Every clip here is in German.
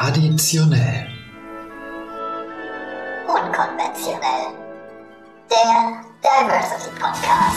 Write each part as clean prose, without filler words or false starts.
Traditionell. Unkonventionell. Der Diversity Podcast.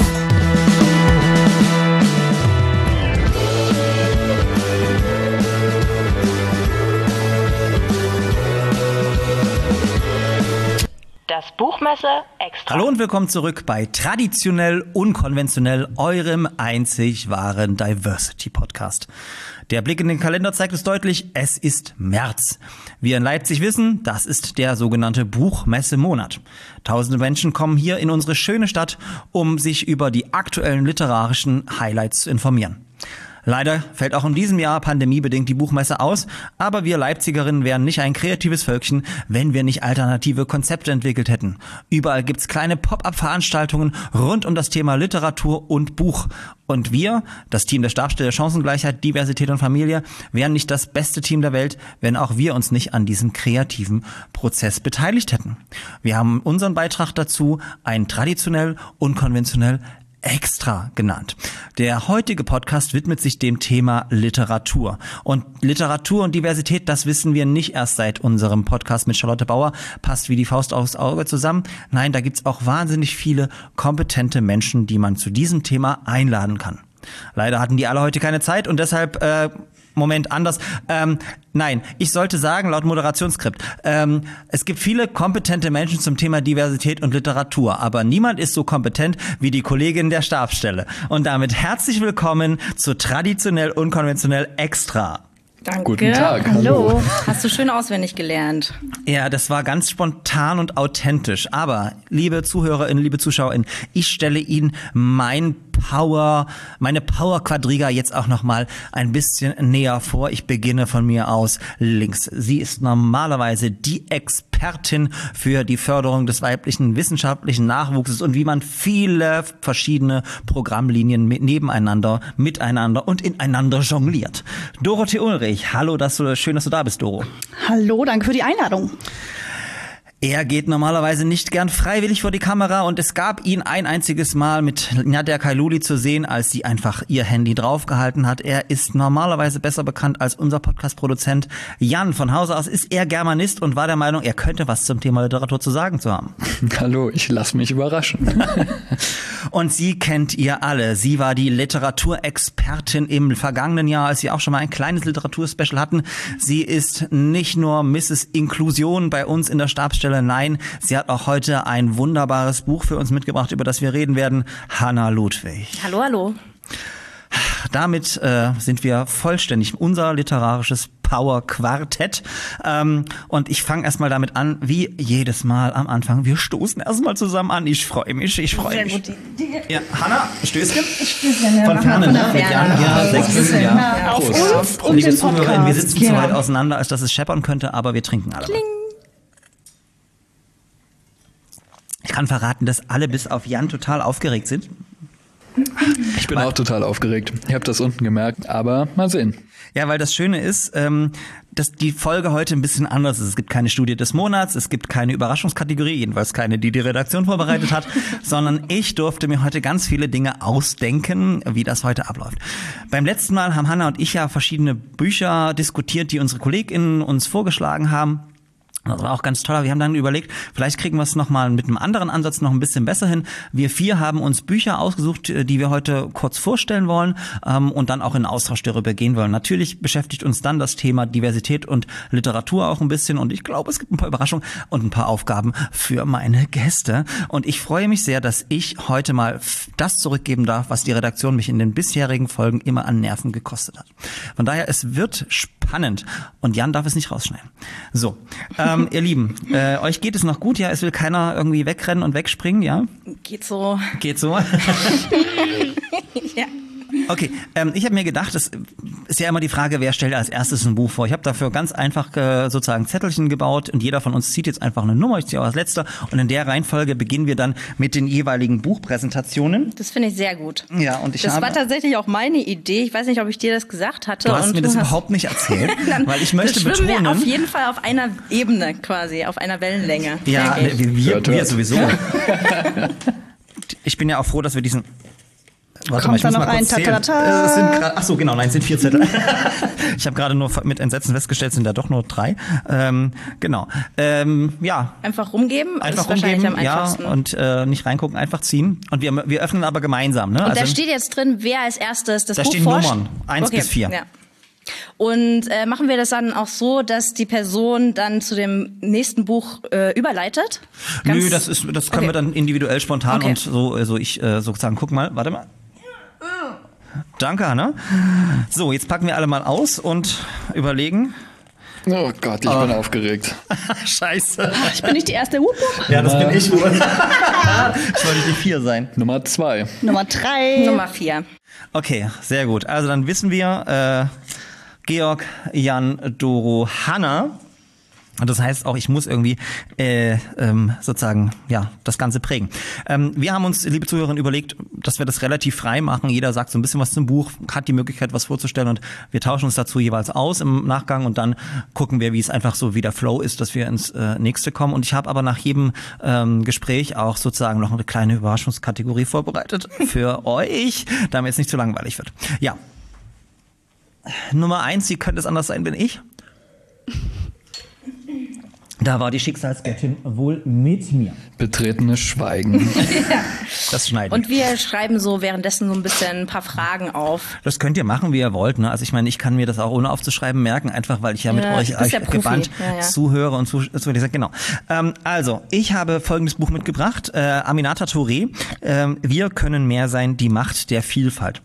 Das Buchmesse Extra. Hallo und willkommen zurück bei Traditionell Unkonventionell, eurem einzig wahren Diversity Podcast. Der Blick in den Kalender zeigt es deutlich, es ist März. Wir in Leipzig wissen, das ist der sogenannte Buchmessemonat. Tausende Menschen kommen hier in unsere schöne Stadt, um sich über die aktuellen literarischen Highlights zu informieren. Leider fällt auch in diesem Jahr pandemiebedingt die Buchmesse aus, aber wir Leipzigerinnen wären nicht ein kreatives Völkchen, wenn wir nicht alternative Konzepte entwickelt hätten. Überall gibt's kleine Pop-up-Veranstaltungen rund um das Thema Literatur und Buch. Und wir, das Team der Stabsstelle Chancengleichheit, Diversität und Familie, wären nicht das beste Team der Welt, wenn auch wir uns nicht an diesem kreativen Prozess beteiligt hätten. Wir haben unseren Beitrag dazu ein traditionell, unkonventionell Extra genannt. Der heutige Podcast widmet sich dem Thema Literatur. Und Literatur und Diversität, das wissen wir nicht erst seit unserem Podcast mit Charlotte Bauer, passt wie die Faust aufs Auge zusammen. Nein, da gibt's auch wahnsinnig viele kompetente Menschen, die man zu diesem Thema einladen kann. Leider hatten die alle heute keine Zeit und deshalb Nein, ich sollte sagen, laut Moderationsskript, es gibt viele kompetente Menschen zum Thema Diversität und Literatur, aber niemand ist so kompetent wie die Kollegin der Stabsstelle. Und damit herzlich willkommen zu Traditionell Unkonventionell Extra. Danke. Guten Tag. Hallo. Hast du schön auswendig gelernt. Ja, das war ganz spontan und authentisch. Aber, liebe ZuhörerInnen, liebe ZuschauerInnen, ich stelle Ihnen meine Power-Quadriga jetzt auch nochmal ein bisschen näher vor. Ich beginne von mir aus links. Sie ist normalerweise die Expertin für die Förderung des weiblichen wissenschaftlichen Nachwuchses und wie man viele verschiedene Programmlinien nebeneinander, miteinander und ineinander jongliert. Dorothee Ulrich, hallo, schön, dass du da bist, Doro. Hallo, danke für die Einladung. Er geht normalerweise nicht gern freiwillig vor die Kamera und es gab ihn ein einziges Mal mit Nadia Kailuli zu sehen, als sie einfach ihr Handy draufgehalten hat. Er ist normalerweise besser bekannt als unser Podcast-Produzent Jan. Von Hause aus ist er Germanist und war der Meinung, er könnte was zum Thema Literatur zu sagen zu haben. Hallo, ich lasse mich überraschen. Und sie kennt ihr alle. Sie war die Literaturexpertin im vergangenen Jahr, als sie auch schon mal ein kleines Literaturspecial hatten. Sie ist nicht nur Mrs. Inklusion bei uns in der Stabsstelle. Nein, sie hat auch heute ein wunderbares Buch für uns mitgebracht, über das wir reden werden. Hanna Ludwig. Hallo, hallo. Damit sind wir vollständig. Unser literarisches Power-Quartett. Und ich fange erstmal damit an, wie jedes Mal am Anfang. Wir stoßen erstmal zusammen an. Ich freue mich. Sehr gute Idee. Ja, Hanna, Stößchen? Stößchen, ja. Von Ferne, ne? Mit Jan. Ja, 6 Ja. Auf uns und Liebe den ZuhörerInnen, wir sitzen Podcast. zu weit auseinander, als dass es scheppern könnte, aber wir trinken alle. Ich kann verraten, dass alle bis auf Jan total aufgeregt sind. Ich bin auch total aufgeregt. Ich habe das unten gemerkt, aber mal sehen. Ja, weil das Schöne ist, dass die Folge heute ein bisschen anders ist. Es gibt keine Studie des Monats, es gibt keine Überraschungskategorie, jedenfalls keine, die die Redaktion vorbereitet hat, sondern ich durfte mir heute ganz viele Dinge ausdenken, wie das heute abläuft. Beim letzten Mal haben Hanna und ich ja verschiedene Bücher diskutiert, die unsere KollegInnen uns vorgeschlagen haben. Das war auch ganz toll, aber wir haben dann überlegt, vielleicht kriegen wir es nochmal mit einem anderen Ansatz noch ein bisschen besser hin. Wir 4 haben uns Bücher ausgesucht, die wir heute kurz vorstellen wollen und dann auch in Austausch darüber gehen wollen. Natürlich beschäftigt uns dann das Thema Diversität und Literatur auch ein bisschen und ich glaube, es gibt ein paar Überraschungen und ein paar Aufgaben für meine Gäste. Und ich freue mich sehr, dass ich heute mal das zurückgeben darf, was die Redaktion mich in den bisherigen Folgen immer an Nerven gekostet hat. Von daher, es wird spannend und Jan darf es nicht rausschneiden. So, ihr Lieben, euch geht es noch gut, ja? Es will keiner irgendwie wegrennen und wegspringen, ja? Geht so. Geht so? Ja. Okay, ich habe mir gedacht, das ist ja immer die Frage, wer stellt als erstes ein Buch vor. Ich habe dafür ganz einfach sozusagen Zettelchen gebaut und jeder von uns zieht jetzt einfach eine Nummer, ich ziehe auch als letzter und in der Reihenfolge beginnen wir dann mit den jeweiligen Buchpräsentationen. Das finde ich sehr gut. Ja, und das war tatsächlich auch meine Idee. Ich weiß nicht, ob ich dir das gesagt hatte. Du hast mir das überhaupt nicht erzählt, weil ich möchte betonen... Wir auf jeden Fall auf einer Ebene quasi, auf einer Wellenlänge. Ja, wir sowieso. Ich bin ja auch froh, dass wir diesen Warte Kommt mal, ich da muss noch mal kurz ein zählen. Tatata? Ach so, genau, nein, es sind 4 Zettel. Ich habe gerade nur mit Entsetzen festgestellt, es sind da doch nur 3. Genau. Ja. Einfach rumgeben? Einfach ist wahrscheinlich rumgeben, am ja, einfachsten. und nicht reingucken, einfach ziehen. Und wir öffnen aber gemeinsam. Ne? Und da steht jetzt drin, wer als erstes das da Buch stehen forscht. Nummern, 1 bis 4. Ja. Und machen wir das dann auch so, dass die Person dann zu dem nächsten Buch überleitet? Nö, das können wir dann individuell spontan Okay. und so, also ich sozusagen, guck mal, warte mal. Danke, Hanna. So, jetzt packen wir alle mal aus und überlegen. Oh Gott, ich bin aufgeregt. Scheiße. Ich bin nicht die erste. Ja, das bin ich wohl. Ich wollte die 4 sein. Nummer 2. Nummer 3. Nummer 4. Okay, sehr gut. Also dann wissen wir, Georg, Jan, Doro, Hanna. Und das heißt auch, ich muss irgendwie sozusagen ja das Ganze prägen. Wir haben uns, liebe Zuhörerinnen, überlegt, dass wir das relativ frei machen. Jeder sagt so ein bisschen was zum Buch, hat die Möglichkeit, was vorzustellen und wir tauschen uns dazu jeweils aus im Nachgang und dann gucken wir, wie es einfach so wie der Flow ist, dass wir ins nächste kommen. Und ich habe aber nach jedem Gespräch auch sozusagen noch eine kleine Überraschungskategorie vorbereitet für euch, damit es nicht zu langweilig wird. Ja. Nummer 1, wie könnte es anders sein, bin ich? Da war die Schicksalsgöttin wohl mit mir. Betretenes Schweigen. Das schneiden. Und wir schreiben so währenddessen so ein bisschen ein paar Fragen auf. Das könnt ihr machen, wie ihr wollt. Ne? Also ich meine, ich kann mir das auch ohne aufzuschreiben merken, einfach weil ich ja mit euch du bist ja Profi. gebannt Ja. zuhöre und zuhöre. Genau. Also, ich habe folgendes Buch mitgebracht. Aminata Touré. Wir können mehr sein, die Macht der Vielfalt.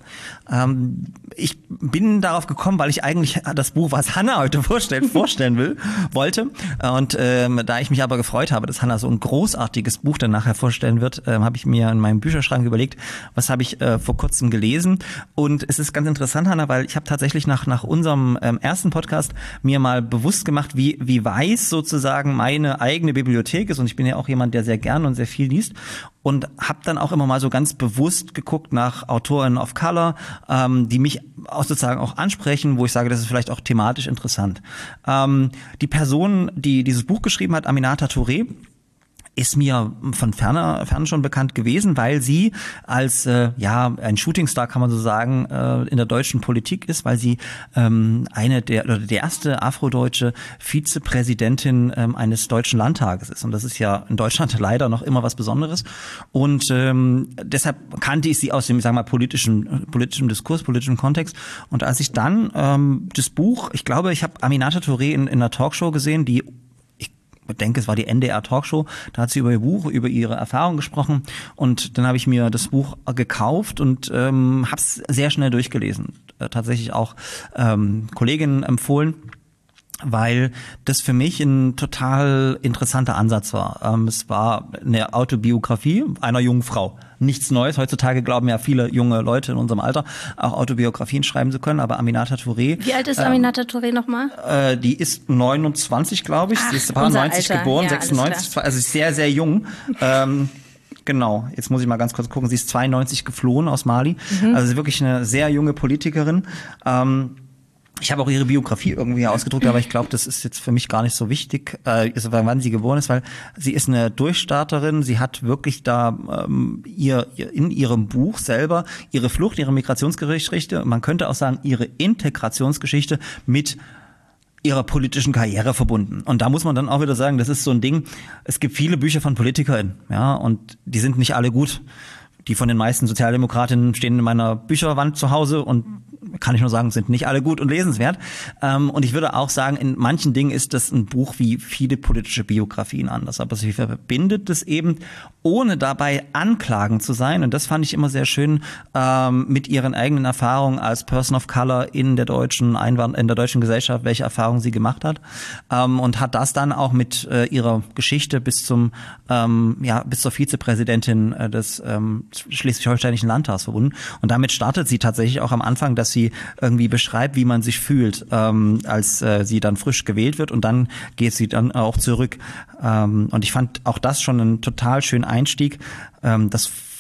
Ich bin darauf gekommen, weil ich eigentlich das Buch, was Hanna heute vorstellen wollte. Und da ich mich aber gefreut habe, dass Hanna so ein großartiges Buch dann nachher vorstellen wird, habe ich mir in meinem Bücherschrank überlegt, was habe ich vor kurzem gelesen. Und es ist ganz interessant, Hanna, weil ich habe tatsächlich nach unserem ersten Podcast mir mal bewusst gemacht, wie weiß sozusagen meine eigene Bibliothek ist. Und ich bin ja auch jemand, der sehr gern und sehr viel liest. Und habe dann auch immer mal so ganz bewusst geguckt nach Autoren of Color, die mich auch sozusagen auch ansprechen, wo ich sage, das ist vielleicht auch thematisch interessant. Die Person, die dieses Buch geschrieben hat, Aminata Touré, ist mir von ferne schon bekannt gewesen, weil sie als ein Shootingstar, kann man so sagen, in der deutschen Politik ist, weil sie die erste afrodeutsche Vizepräsidentin eines deutschen Landtages ist. Und das ist ja in Deutschland leider noch immer was Besonderes. Und deshalb kannte ich sie aus dem, sagen wir mal, politischen Diskurs, politischen Kontext. Und als ich dann das Buch, ich glaube, ich habe Aminata Touré in einer Talkshow gesehen, ich denke, es war die NDR Talkshow, da hat sie über ihr Buch, über ihre Erfahrungen gesprochen und dann habe ich mir das Buch gekauft und habe es sehr schnell durchgelesen. Tatsächlich auch Kolleginnen empfohlen, weil das für mich ein total interessanter Ansatz war. Es war eine Autobiografie einer jungen Frau. Nichts Neues. Heutzutage glauben ja viele junge Leute in unserem Alter, auch Autobiografien schreiben zu können. Aber Aminata Touré. Wie alt ist Aminata Touré nochmal? Die ist 29, glaube ich. Ach, sie ist 90 Alter. geboren, Ja, 96, also ist sehr, sehr jung. Genau, jetzt muss ich mal ganz kurz gucken. Sie ist 92 geflohen aus Mali. Also wirklich eine sehr junge Politikerin. Ich habe auch ihre Biografie irgendwie ausgedruckt, aber ich glaube, das ist jetzt für mich gar nicht so wichtig, wann sie geboren ist, weil sie ist eine Durchstarterin. Sie hat wirklich da in ihrem Buch selber ihre Flucht, ihre Migrationsgeschichte, man könnte auch sagen, ihre Integrationsgeschichte mit ihrer politischen Karriere verbunden. Und da muss man dann auch wieder sagen, das ist so ein Ding, es gibt viele Bücher von PolitikerInnen, ja, und die sind nicht alle gut. Die von den meisten Sozialdemokratinnen stehen in meiner Bücherwand zu Hause und kann ich nur sagen, sind nicht alle gut und lesenswert. Und ich würde auch sagen, in manchen Dingen ist das ein Buch wie viele politische Biografien anders. Aber sie verbindet es eben, ohne dabei anklagend zu sein. Und das fand ich immer sehr schön, mit ihren eigenen Erfahrungen als Person of Color in der deutschen Gesellschaft, welche Erfahrungen sie gemacht hat. Und hat das dann auch mit ihrer Geschichte bis zur Vizepräsidentin des Schleswig-Holsteinischen Landtags verbunden. Und damit startet sie tatsächlich auch am Anfang, dass sie irgendwie beschreibt, wie man sich fühlt, als sie dann frisch gewählt wird, und dann geht sie dann auch zurück. Und ich fand auch das schon einen total schönen Einstieg. Das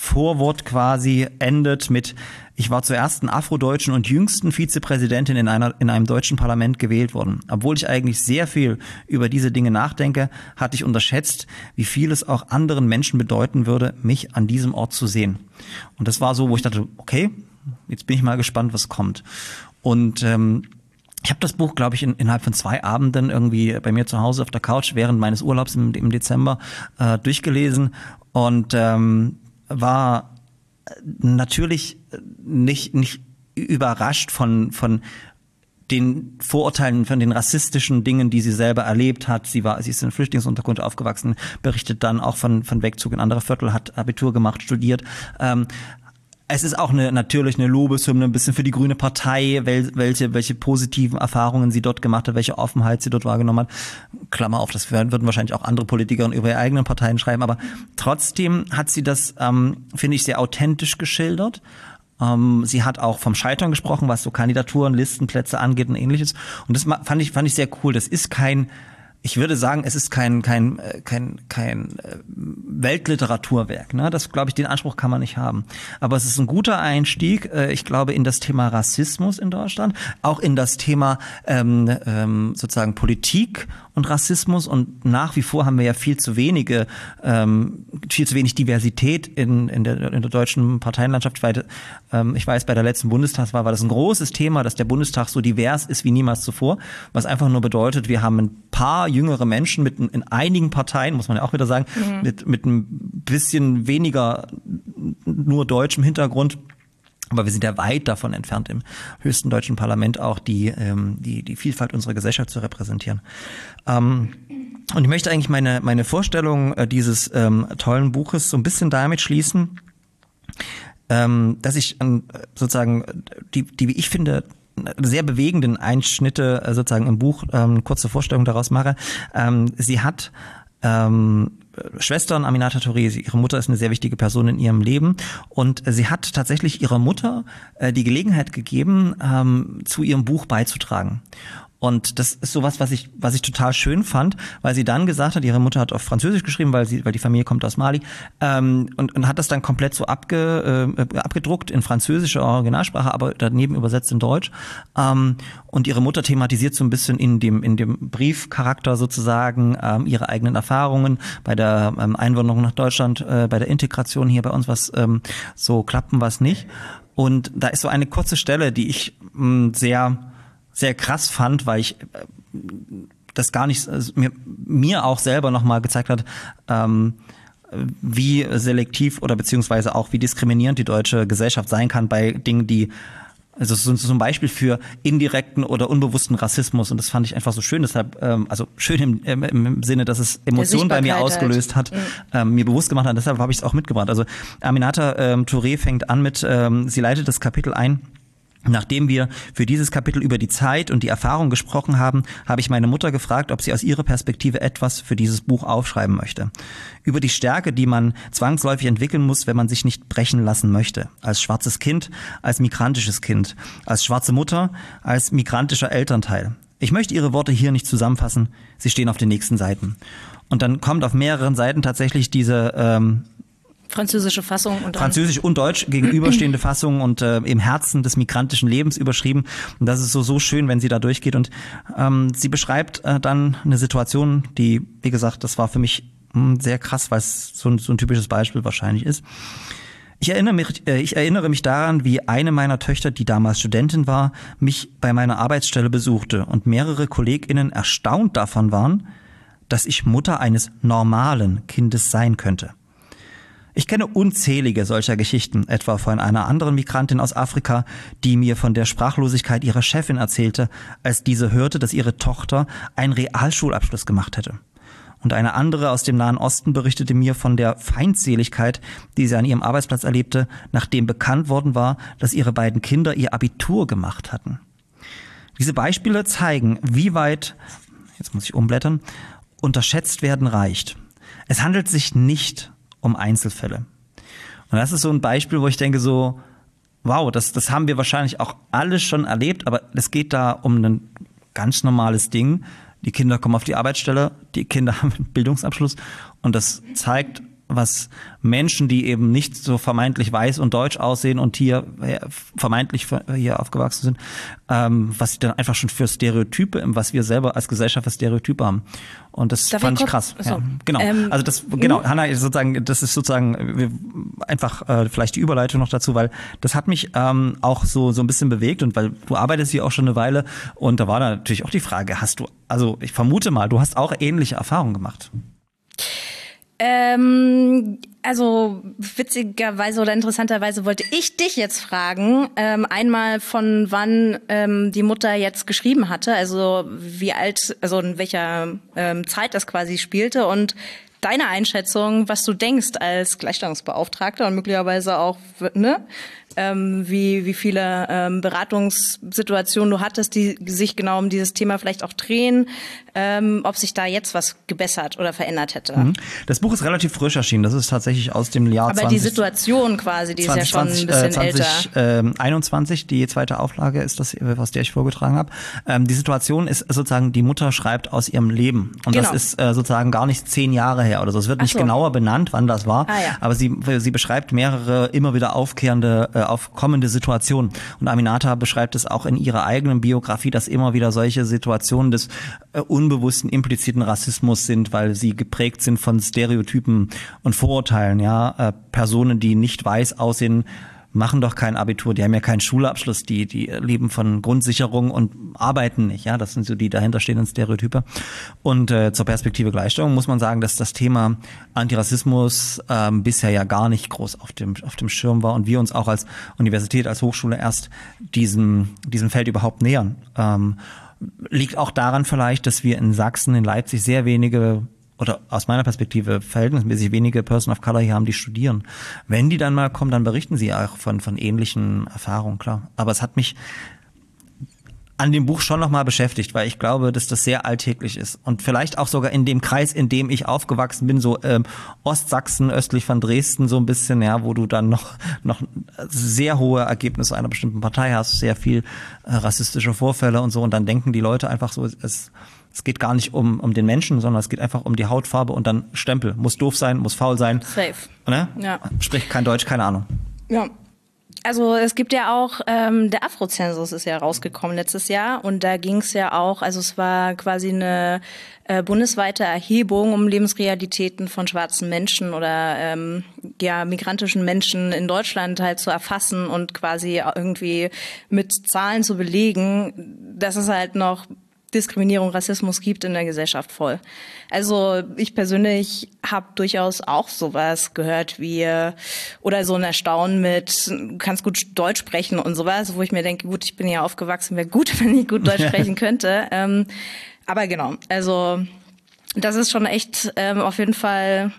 Vorwort quasi endet mit: Ich war zur ersten afrodeutschen und jüngsten Vizepräsidentin in einem deutschen Parlament gewählt worden. Obwohl ich eigentlich sehr viel über diese Dinge nachdenke, hatte ich unterschätzt, wie viel es auch anderen Menschen bedeuten würde, mich an diesem Ort zu sehen. Und das war so, wo ich dachte, okay, jetzt bin ich mal gespannt, was kommt. Und ich habe das Buch, glaube ich, innerhalb von 2 Abenden irgendwie bei mir zu Hause auf der Couch während meines Urlaubs im Dezember durchgelesen und war natürlich nicht überrascht von den Vorurteilen, von den rassistischen Dingen, die sie selber erlebt hat. Sie ist in Flüchtlingsunterkunft aufgewachsen, berichtet dann auch von Wegzug in andere Viertel, hat Abitur gemacht, studiert. Es ist auch natürlich eine Lobeshymne ein bisschen für die Grüne Partei, welche positiven Erfahrungen sie dort gemacht hat, welche Offenheit sie dort wahrgenommen hat. Klammer auf, das würden wahrscheinlich auch andere Politiker über ihre eigenen Parteien schreiben, aber trotzdem hat sie das, finde ich, sehr authentisch geschildert. Sie hat auch vom Scheitern gesprochen, was so Kandidaturen, Listenplätze angeht und ähnliches. Und das fand ich sehr cool. Das ist ich würde sagen, es ist kein Weltliteraturwerk. Ne? Das, glaube ich, den Anspruch kann man nicht haben. Aber es ist ein guter Einstieg, ich glaube, in das Thema Rassismus in Deutschland, auch in das Thema sozusagen Politik und Rassismus. Und nach wie vor haben wir ja viel zu wenig Diversität in der deutschen Parteienlandschaft. Ich weiß, bei der letzten Bundestagswahl war das ein großes Thema, dass der Bundestag so divers ist wie niemals zuvor, was einfach nur bedeutet, wir haben ein paar jüngere Menschen in einigen Parteien, muss man ja auch wieder sagen, mit ein bisschen weniger nur deutschem Hintergrund. Aber wir sind ja weit davon entfernt, im höchsten deutschen Parlament auch die Vielfalt unserer Gesellschaft zu repräsentieren. Und ich möchte eigentlich meine Vorstellung dieses tollen Buches so ein bisschen damit schließen, dass ich sozusagen die, wie ich finde, sehr bewegenden Einschnitte sozusagen im Buch, kurze Vorstellung daraus mache. Sie hat Schwestern, Aminata Touré, ihre Mutter ist eine sehr wichtige Person in ihrem Leben und sie hat tatsächlich ihrer Mutter die Gelegenheit gegeben, zu ihrem Buch beizutragen. Und das ist sowas, was ich total schön fand, weil sie dann gesagt hat, ihre Mutter hat auf Französisch geschrieben, weil die Familie kommt aus Mali, und hat das dann komplett so abgedruckt in französischer Originalsprache, aber daneben übersetzt in Deutsch. Und ihre Mutter thematisiert so ein bisschen in dem Briefcharakter sozusagen ihre eigenen Erfahrungen bei der Einwanderung nach Deutschland, bei der Integration hier bei uns, was so klappen, was nicht. Und da ist so eine kurze Stelle, die ich sehr krass fand, weil ich das gar nicht mir auch selber nochmal gezeigt hat, wie selektiv oder beziehungsweise auch wie diskriminierend die deutsche Gesellschaft sein kann bei Dingen, die also so ein Beispiel für indirekten oder unbewussten Rassismus, und das fand ich einfach so schön, deshalb also schön im Sinne, dass es Emotionen bei mir ausgelöst hat, mir bewusst gemacht hat, deshalb habe ich es auch mitgebracht. Also Aminata Touré fängt an mit, sie leitet das Kapitel ein: Nachdem wir für dieses Kapitel über die Zeit und die Erfahrung gesprochen haben, habe ich meine Mutter gefragt, ob sie aus ihrer Perspektive etwas für dieses Buch aufschreiben möchte. Über die Stärke, die man zwangsläufig entwickeln muss, wenn man sich nicht brechen lassen möchte. Als schwarzes Kind, als migrantisches Kind, als schwarze Mutter, als migrantischer Elternteil. Ich möchte ihre Worte hier nicht zusammenfassen, sie stehen auf den nächsten Seiten. Und dann kommt auf mehreren Seiten tatsächlich diese französische Fassung und Französisch und Deutsch gegenüberstehende Fassung und im Herzen des migrantischen Lebens überschrieben. Und das ist so schön, wenn sie da durchgeht. Und sie beschreibt dann eine Situation, die, wie gesagt, das war für mich sehr krass, weil es so ein typisches Beispiel wahrscheinlich ist. Ich erinnere mich daran, wie eine meiner Töchter, die damals Studentin war, mich bei meiner Arbeitsstelle besuchte und mehrere KollegInnen erstaunt davon waren, dass ich Mutter eines normalen Kindes sein könnte. Ich kenne unzählige solcher Geschichten, etwa von einer anderen Migrantin aus Afrika, die mir von der Sprachlosigkeit ihrer Chefin erzählte, als diese hörte, dass ihre Tochter einen Realschulabschluss gemacht hätte. Und eine andere aus dem Nahen Osten berichtete mir von der Feindseligkeit, die sie an ihrem Arbeitsplatz erlebte, nachdem bekannt worden war, dass ihre beiden Kinder ihr Abitur gemacht hatten. Diese Beispiele zeigen, wie weit, jetzt muss ich umblättern, unterschätzt werden reicht. Es handelt sich nicht um Einzelfälle. Und das ist so ein Beispiel, wo ich denke so, wow, das haben wir wahrscheinlich auch alle schon erlebt, aber es geht da um ein ganz normales Ding. Die Kinder kommen auf die Arbeitsstelle, die Kinder haben einen Bildungsabschluss und das zeigt was Menschen, die eben nicht so vermeintlich weiß und deutsch aussehen und hier vermeintlich hier aufgewachsen sind, was sie dann einfach schon für Stereotype, was wir selber als Gesellschaft für Stereotype haben. Und das fand ich krass. Achso. Ja, genau. Hanna, das ist sozusagen einfach vielleicht die Überleitung noch dazu, weil das hat mich auch so ein bisschen bewegt und weil du arbeitest hier auch schon eine Weile und da war da natürlich auch die Frage, also ich vermute mal, du hast auch ähnliche Erfahrungen gemacht. Also witzigerweise oder interessanterweise wollte ich dich jetzt fragen, einmal von wann die Mutter jetzt geschrieben hatte, also wie alt, also in welcher Zeit das quasi spielte und deine Einschätzung, was du denkst als Gleichstellungsbeauftragter und möglicherweise auch, ne, wie viele Beratungssituationen du hattest, die sich genau um dieses Thema vielleicht auch drehen, ob sich da jetzt was gebessert oder verändert hätte. Das Buch ist relativ frisch erschienen, das ist tatsächlich aus dem Jahr Aber die Situation quasi, die ist ja schon ein bisschen älter. 2021, die zweite Auflage ist das, aus der ich vorgetragen habe. Die Situation ist sozusagen, die Mutter schreibt aus ihrem Leben und das ist sozusagen gar nicht 10 Jahre her oder so. Es wird nicht genauer benannt, wann das war, aber sie beschreibt mehrere immer wieder aufkommende Situationen. Und Aminata beschreibt es auch in ihrer eigenen Biografie, dass immer wieder solche Situationen des unbewussten, impliziten Rassismus sind, weil sie geprägt sind von Stereotypen und Vorurteilen. Ja, Personen, die nicht weiß aussehen, machen doch kein Abitur, die haben ja keinen Schulabschluss, die leben von Grundsicherung und arbeiten nicht, ja, das sind so die dahinterstehenden Stereotype. Und zur Perspektive Gleichstellung muss man sagen, dass das Thema Antirassismus bisher ja gar nicht groß auf dem Schirm war und wir uns auch als Universität, als Hochschule erst diesem Feld überhaupt nähern. Liegt auch daran vielleicht, dass wir in Sachsen, in Leipzig sehr wenige oder aus meiner Perspektive verhältnismäßig wenige Person of Color hier haben, die studieren. Wenn die dann mal kommen, dann berichten sie auch von ähnlichen Erfahrungen, klar. Aber es hat mich an dem Buch schon nochmal beschäftigt, weil ich glaube, dass das sehr alltäglich ist. Und vielleicht auch sogar in dem Kreis, in dem ich aufgewachsen bin, so Ostsachsen, östlich von Dresden, so ein bisschen, ja, wo du dann noch sehr hohe Ergebnisse einer bestimmten Partei hast, sehr viel rassistische Vorfälle und so. Und dann denken die Leute einfach so, es geht gar nicht um den Menschen, sondern es geht einfach um die Hautfarbe und dann Stempel. Muss doof sein, muss faul sein. Safe. Ne? Ja. Spricht kein Deutsch, keine Ahnung. Ja. Also es gibt ja auch, der Afrozensus ist ja rausgekommen letztes Jahr und da ging es ja auch, also es war quasi eine bundesweite Erhebung, um Lebensrealitäten von schwarzen Menschen oder migrantischen Menschen in Deutschland halt zu erfassen und quasi irgendwie mit Zahlen zu belegen, dass es halt noch Diskriminierung, Rassismus gibt in der Gesellschaft voll. Also ich persönlich habe durchaus auch sowas gehört wie oder so ein Erstaunen mit, du kannst gut Deutsch sprechen und sowas, wo ich mir denke, gut, ich bin ja aufgewachsen, wäre gut, wenn ich gut Deutsch sprechen könnte. Aber genau, also das ist schon echt auf jeden Fall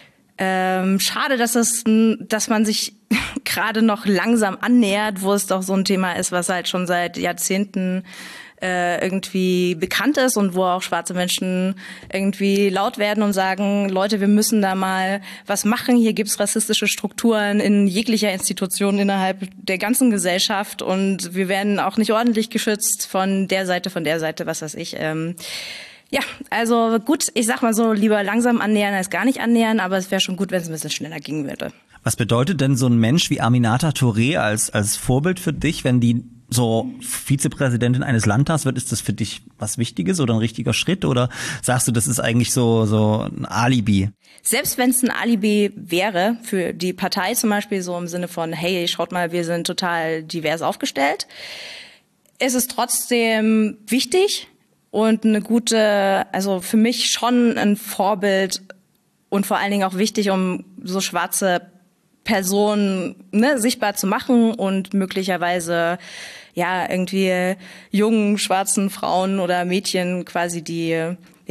schade, dass man sich gerade noch langsam annähert, wo es doch so ein Thema ist, was halt schon seit Jahrzehnten irgendwie bekannt ist und wo auch schwarze Menschen irgendwie laut werden und sagen, Leute, wir müssen da mal was machen. Hier gibt's rassistische Strukturen in jeglicher Institution innerhalb der ganzen Gesellschaft und wir werden auch nicht ordentlich geschützt von der Seite, was weiß ich. Ja, also gut, ich sag mal so, lieber langsam annähern als gar nicht annähern, aber es wäre schon gut, wenn es ein bisschen schneller gehen würde. Was bedeutet denn so ein Mensch wie Aminata Touré als Vorbild für dich, wenn die so Vizepräsidentin eines Landtags wird? Ist das für dich was Wichtiges oder ein richtiger Schritt oder sagst du, das ist eigentlich so ein Alibi? Selbst wenn es ein Alibi wäre für die Partei zum Beispiel, so im Sinne von, hey, schaut mal, wir sind total divers aufgestellt, ist es trotzdem wichtig und eine gute, also für mich schon ein Vorbild und vor allen Dingen auch wichtig, um so schwarze Personen sichtbar zu machen und möglicherweise ja irgendwie jungen schwarzen Frauen oder Mädchen quasi die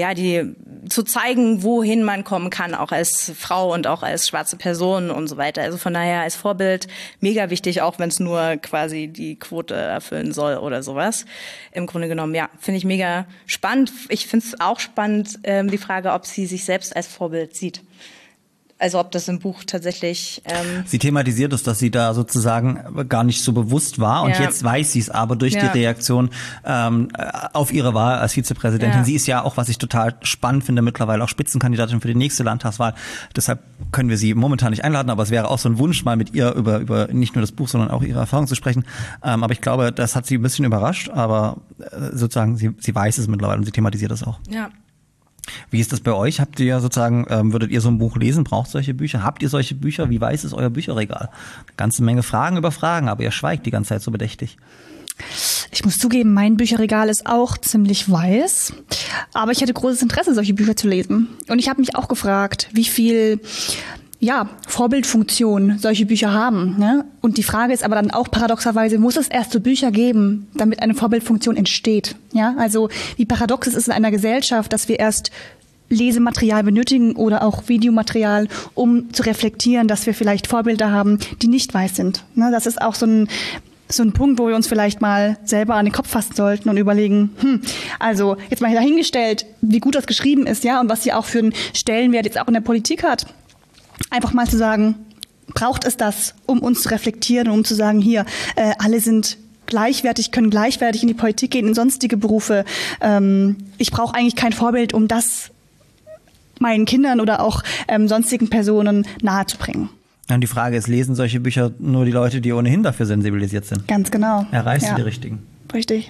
zu zeigen, wohin man kommen kann, auch als Frau und auch als schwarze Person und so weiter. Also von daher als Vorbild mega wichtig, auch wenn es nur quasi die Quote erfüllen soll oder sowas. Im Grunde genommen, ja, finde ich mega spannend. Ich finde es auch spannend, die Frage, ob sie sich selbst als Vorbild sieht. also ob das im Buch tatsächlich... Sie thematisiert es, dass sie da sozusagen gar nicht so bewusst war und jetzt weiß sie es aber durch die Reaktion auf ihre Wahl als Vizepräsidentin. Sie ist ja auch, was ich total spannend finde, mittlerweile auch Spitzenkandidatin für die nächste Landtagswahl. Deshalb können wir sie momentan nicht einladen, aber es wäre auch so ein Wunsch, mal mit ihr über nicht nur das Buch, sondern auch ihre Erfahrungen zu sprechen. Aber ich glaube, das hat sie ein bisschen überrascht, aber sozusagen sie weiß es mittlerweile und sie thematisiert das auch. Ja. Wie ist das bei euch? Habt ihr sozusagen, würdet ihr so ein Buch lesen? Braucht solche Bücher? Habt ihr solche Bücher? Wie weiß ist euer Bücherregal? Eine ganze Menge Fragen über Fragen, aber ihr schweigt die ganze Zeit so bedächtig. Ich muss zugeben, mein Bücherregal ist auch ziemlich weiß, aber ich hatte großes Interesse, solche Bücher zu lesen. Und ich habe mich auch gefragt, wie viel Vorbildfunktion solche Bücher haben. Ne? Und die Frage ist aber dann auch paradoxerweise, muss es erst so Bücher geben, damit eine Vorbildfunktion entsteht? Ja? Also wie paradox es ist in einer Gesellschaft, dass wir erst Lesematerial benötigen oder auch Videomaterial, um zu reflektieren, dass wir vielleicht Vorbilder haben, die nicht weiß sind. Ne? Das ist auch so ein Punkt, wo wir uns vielleicht mal selber an den Kopf fassen sollten und überlegen, also jetzt mal dahingestellt, wie gut das geschrieben ist, ja, und was sie auch für einen Stellenwert jetzt auch in der Politik hat. Einfach mal zu sagen, braucht es das, um uns zu reflektieren und um zu sagen, hier, alle sind gleichwertig, können gleichwertig in die Politik gehen, in sonstige Berufe. Ich brauche eigentlich kein Vorbild, um das meinen Kindern oder auch sonstigen Personen nahezubringen. Und die Frage ist, lesen solche Bücher nur die Leute, die ohnehin dafür sensibilisiert sind? Ganz genau. Erreichst du die Richtigen? Richtig.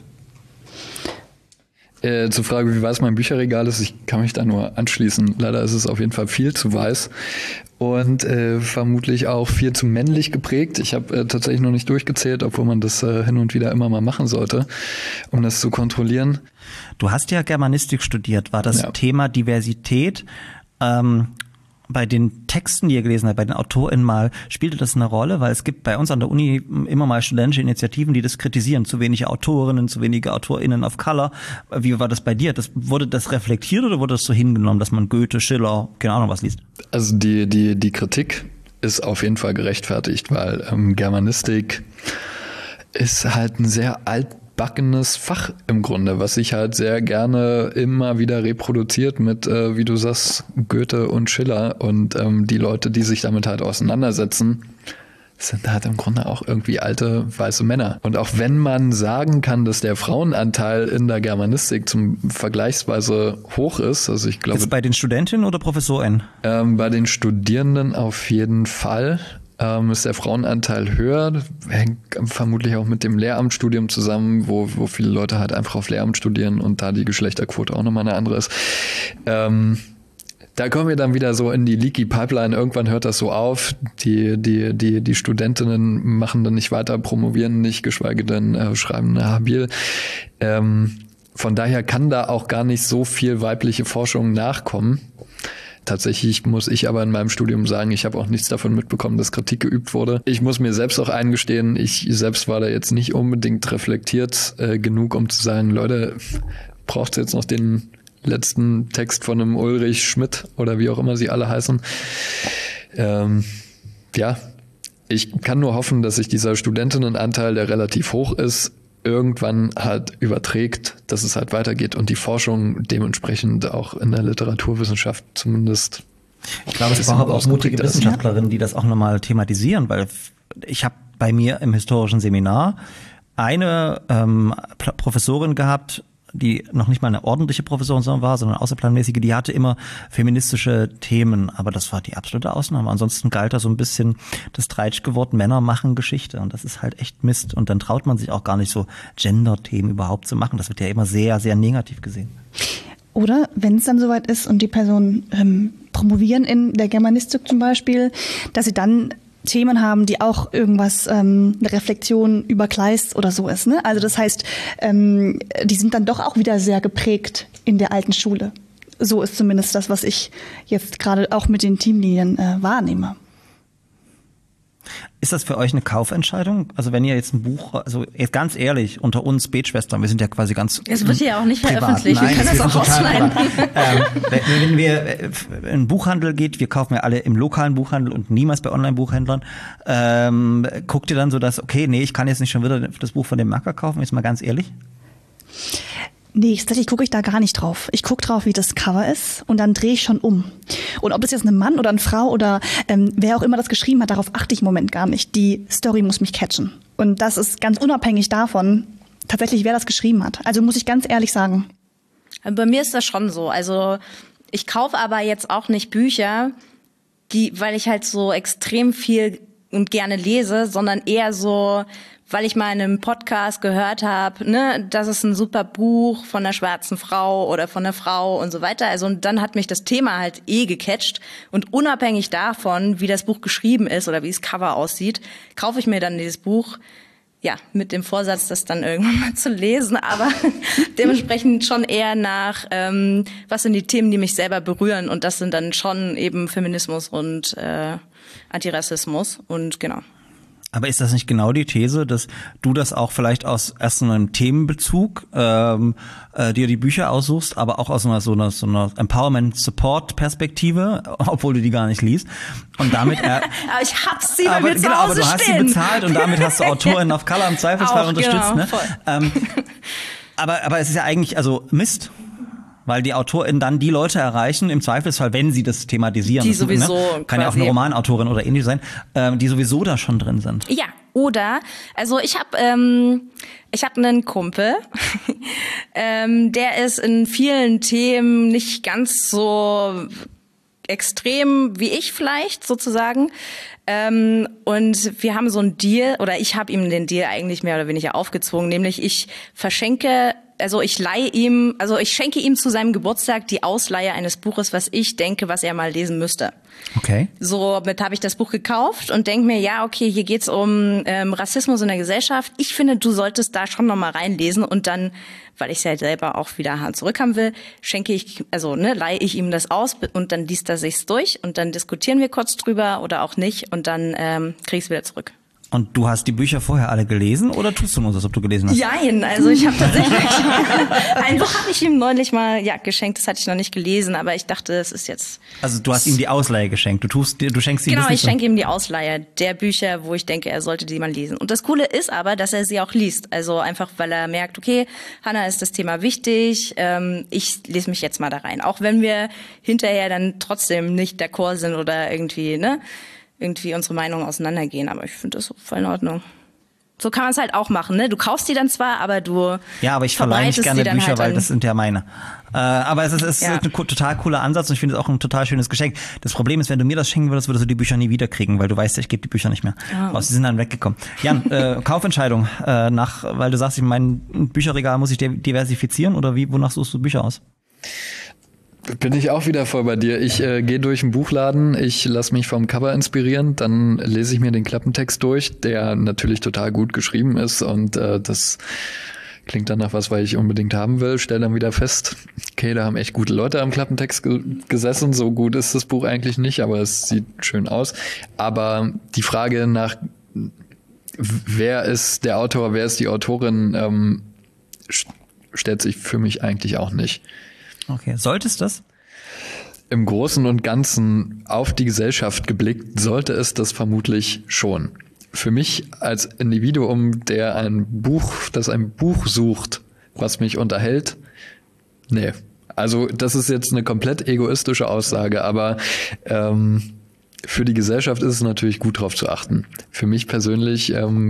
Zur Frage, wie weiß mein Bücherregal ist, ich kann mich da nur anschließen. Leider ist es auf jeden Fall viel zu weiß und vermutlich auch viel zu männlich geprägt. Ich habe tatsächlich noch nicht durchgezählt, obwohl man das hin und wieder immer mal machen sollte, um das zu kontrollieren. Du hast ja Germanistik studiert. War das Thema Diversität bei den Texten, die ihr gelesen habt, bei den AutorInnen mal, spielte das eine Rolle? Weil es gibt bei uns an der Uni immer mal studentische Initiativen, die das kritisieren. Zu wenige Autorinnen, zu wenige AutorInnen of Color. Wie war das bei dir? Wurde das reflektiert oder wurde das so hingenommen, dass man Goethe, Schiller, keine Ahnung was liest? Also die Kritik ist auf jeden Fall gerechtfertigt, weil Germanistik ist halt ein sehr altbackenes Fach im Grunde, was sich halt sehr gerne immer wieder reproduziert mit, wie du sagst, Goethe und Schiller und die Leute, die sich damit halt auseinandersetzen, sind halt im Grunde auch irgendwie alte weiße Männer. Und auch wenn man sagen kann, dass der Frauenanteil in der Germanistik zum vergleichsweise hoch ist, also ich glaube... Ist bei den Studentinnen oder ProfessorInnen? Bei den Studierenden auf jeden Fall. Ist der Frauenanteil höher, hängt vermutlich auch mit dem Lehramtsstudium zusammen, wo viele Leute halt einfach auf Lehramt studieren und da die Geschlechterquote auch nochmal eine andere ist. Da kommen wir dann wieder so in die Leaky Pipeline. Irgendwann hört das so auf. Die Studentinnen machen dann nicht weiter, promovieren nicht, geschweige denn schreiben eine Habil. Von daher kann da auch gar nicht so viel weibliche Forschung nachkommen. Tatsächlich muss ich aber in meinem Studium sagen, ich habe auch nichts davon mitbekommen, dass Kritik geübt wurde. Ich muss mir selbst auch eingestehen, ich selbst war da jetzt nicht unbedingt reflektiert genug, um zu sagen, Leute, braucht jetzt noch den letzten Text von einem Ulrich Schmidt oder wie auch immer sie alle heißen. Ich kann nur hoffen, dass sich dieser Studentinnenanteil, der relativ hoch ist, irgendwann halt überträgt, dass es halt weitergeht und die Forschung dementsprechend auch in der Literaturwissenschaft zumindest. Ich glaube, es braucht auch mutige Wissenschaftlerinnen, die das auch nochmal thematisieren, weil ich habe bei mir im historischen Seminar eine Professorin gehabt, die noch nicht mal eine ordentliche Professorin war, sondern außerplanmäßige, die hatte immer feministische Themen, aber das war die absolute Ausnahme. Ansonsten galt da so ein bisschen das Treitschgewort, Männer machen Geschichte und das ist halt echt Mist und dann traut man sich auch gar nicht so Gender-Themen überhaupt zu machen. Das wird ja immer sehr, sehr negativ gesehen. Oder wenn es dann soweit ist und die Personen promovieren in der Germanistik zum Beispiel, dass sie dann Themen haben, die auch irgendwas, eine Reflexion über Kleist oder so ist. Ne? Also das heißt, die sind dann doch auch wieder sehr geprägt in der alten Schule. So ist zumindest das, was ich jetzt gerade auch mit den Teamlinien wahrnehme. Ist das für euch eine Kaufentscheidung? Also wenn ihr jetzt ein Buch, also jetzt ganz ehrlich, unter uns Betschwestern, wir sind ja quasi ganz es wird ja auch nicht privat. veröffentlicht, Nein, wir können das auch rausschneiden. Wenn wir in einen Buchhandel geht, wir kaufen ja alle im lokalen Buchhandel und niemals bei Online-Buchhändlern, guckt ihr dann so, dass, okay, nee, ich kann jetzt nicht schon wieder das Buch von dem Macker kaufen, jetzt mal ganz ehrlich? Nee, tatsächlich gucke ich da gar nicht drauf. Ich gucke drauf, wie das Cover ist und dann drehe ich schon um. Und ob das jetzt ein Mann oder eine Frau oder wer auch immer das geschrieben hat, darauf achte ich im Moment gar nicht. Die Story muss mich catchen. Und das ist ganz unabhängig davon, tatsächlich, wer das geschrieben hat. Also muss ich ganz ehrlich sagen. Bei mir ist das schon so. Also ich kaufe aber jetzt auch nicht Bücher, weil ich halt so extrem viel und gerne lese, sondern eher so, weil ich mal in einem Podcast gehört habe, ne, das ist ein super Buch von einer schwarzen Frau oder von einer Frau und so weiter. Also und dann hat mich das Thema halt gecatcht und unabhängig davon, wie das Buch geschrieben ist oder wie das Cover aussieht, kaufe ich mir dann dieses Buch, ja, mit dem Vorsatz, das dann irgendwann mal zu lesen, aber dementsprechend schon eher nach, was sind die Themen, die mich selber berühren, und das sind dann schon eben Feminismus und Antirassismus und genau. Aber ist das nicht genau die These, dass du das auch vielleicht aus erst so einem Themenbezug dir die Bücher aussuchst, aber auch aus so einer Empowerment-Support-Perspektive, obwohl du die gar nicht liest, und damit aber ich hab's sie bei mir zu Hause aber du hast sie stehen. bezahlt und damit hast du Autorinnen of Color im Zweifelsfall auch, unterstützt, genau, ne? Voll. Aber es ist ja eigentlich Mist. Weil die AutorInnen dann die Leute erreichen, im Zweifelsfall, wenn sie das thematisieren. Die sowieso ne? Kann ja auch eine Romanautorin oder ähnlich sein, die sowieso da schon drin sind. Ja, oder, also ich habe einen Kumpel, der ist in vielen Themen nicht ganz so extrem wie ich vielleicht sozusagen. Und wir haben so einen Deal, oder ich habe ihm den Deal eigentlich mehr oder weniger aufgezwungen, nämlich ich schenke ihm zu seinem Geburtstag die Ausleihe eines Buches, was ich denke, was er mal lesen müsste. Okay. Somit habe ich das Buch gekauft und denke mir, ja, okay, hier geht's um Rassismus in der Gesellschaft. Ich finde, du solltest da schon noch mal reinlesen, und dann, weil ich es ja selber auch wieder zurückhaben will, leihe ich ihm das aus und dann liest er sich's durch und dann diskutieren wir kurz drüber oder auch nicht und dann krieg ich's wieder zurück. Und du hast die Bücher vorher alle gelesen oder tust du nur so, als ob du gelesen hast? Jein, also ich habe tatsächlich ein Buch habe ich ihm neulich mal geschenkt, das hatte ich noch nicht gelesen, aber ich dachte, es ist jetzt. Also du hast ihm die Ausleihe geschenkt, du schenkst ihm genau, das nicht. Ich schenke ihm die Ausleihe der Bücher, wo ich denke, er sollte die mal lesen. Und das Coole ist aber, dass er sie auch liest, also einfach, weil er merkt, okay, Hannah, ist das Thema wichtig, ich lese mich jetzt mal da rein, auch wenn wir hinterher dann trotzdem nicht d'accord sind oder irgendwie unsere Meinungen auseinandergehen, aber ich finde das voll in Ordnung. So kann man es halt auch machen, ne? Du kaufst die dann zwar, aber aber ich verleihe nicht gerne Bücher, halt weil das sind ja meine. Aber es ist ein total cooler Ansatz und ich finde es auch ein total schönes Geschenk. Das Problem ist, wenn du mir das schenken würdest, würdest du die Bücher nie wiederkriegen, weil du weißt ja, ich gebe die Bücher nicht mehr. Oh. Sie sind dann weggekommen. Jan, Kaufentscheidung weil du sagst, mein Bücherregal muss ich diversifizieren, oder wonach suchst du Bücher aus? Bin ich auch wieder voll bei dir. Ich gehe durch einen Buchladen, ich lasse mich vom Cover inspirieren, dann lese ich mir den Klappentext durch, der natürlich total gut geschrieben ist, und das klingt dann nach was ich unbedingt haben will, stelle dann wieder fest, okay, da haben echt gute Leute am Klappentext gesessen, so gut ist das Buch eigentlich nicht, aber es sieht schön aus. Aber die Frage nach, wer ist der Autor, wer ist die Autorin, stellt sich für mich eigentlich auch nicht. Okay, solltest das? Im Großen und Ganzen auf die Gesellschaft geblickt, sollte es das vermutlich schon. Für mich als Individuum, der ein Buch sucht, was mich unterhält, nee. Also das ist jetzt eine komplett egoistische Aussage, aber für die Gesellschaft ist es natürlich gut, drauf zu achten. Für mich persönlich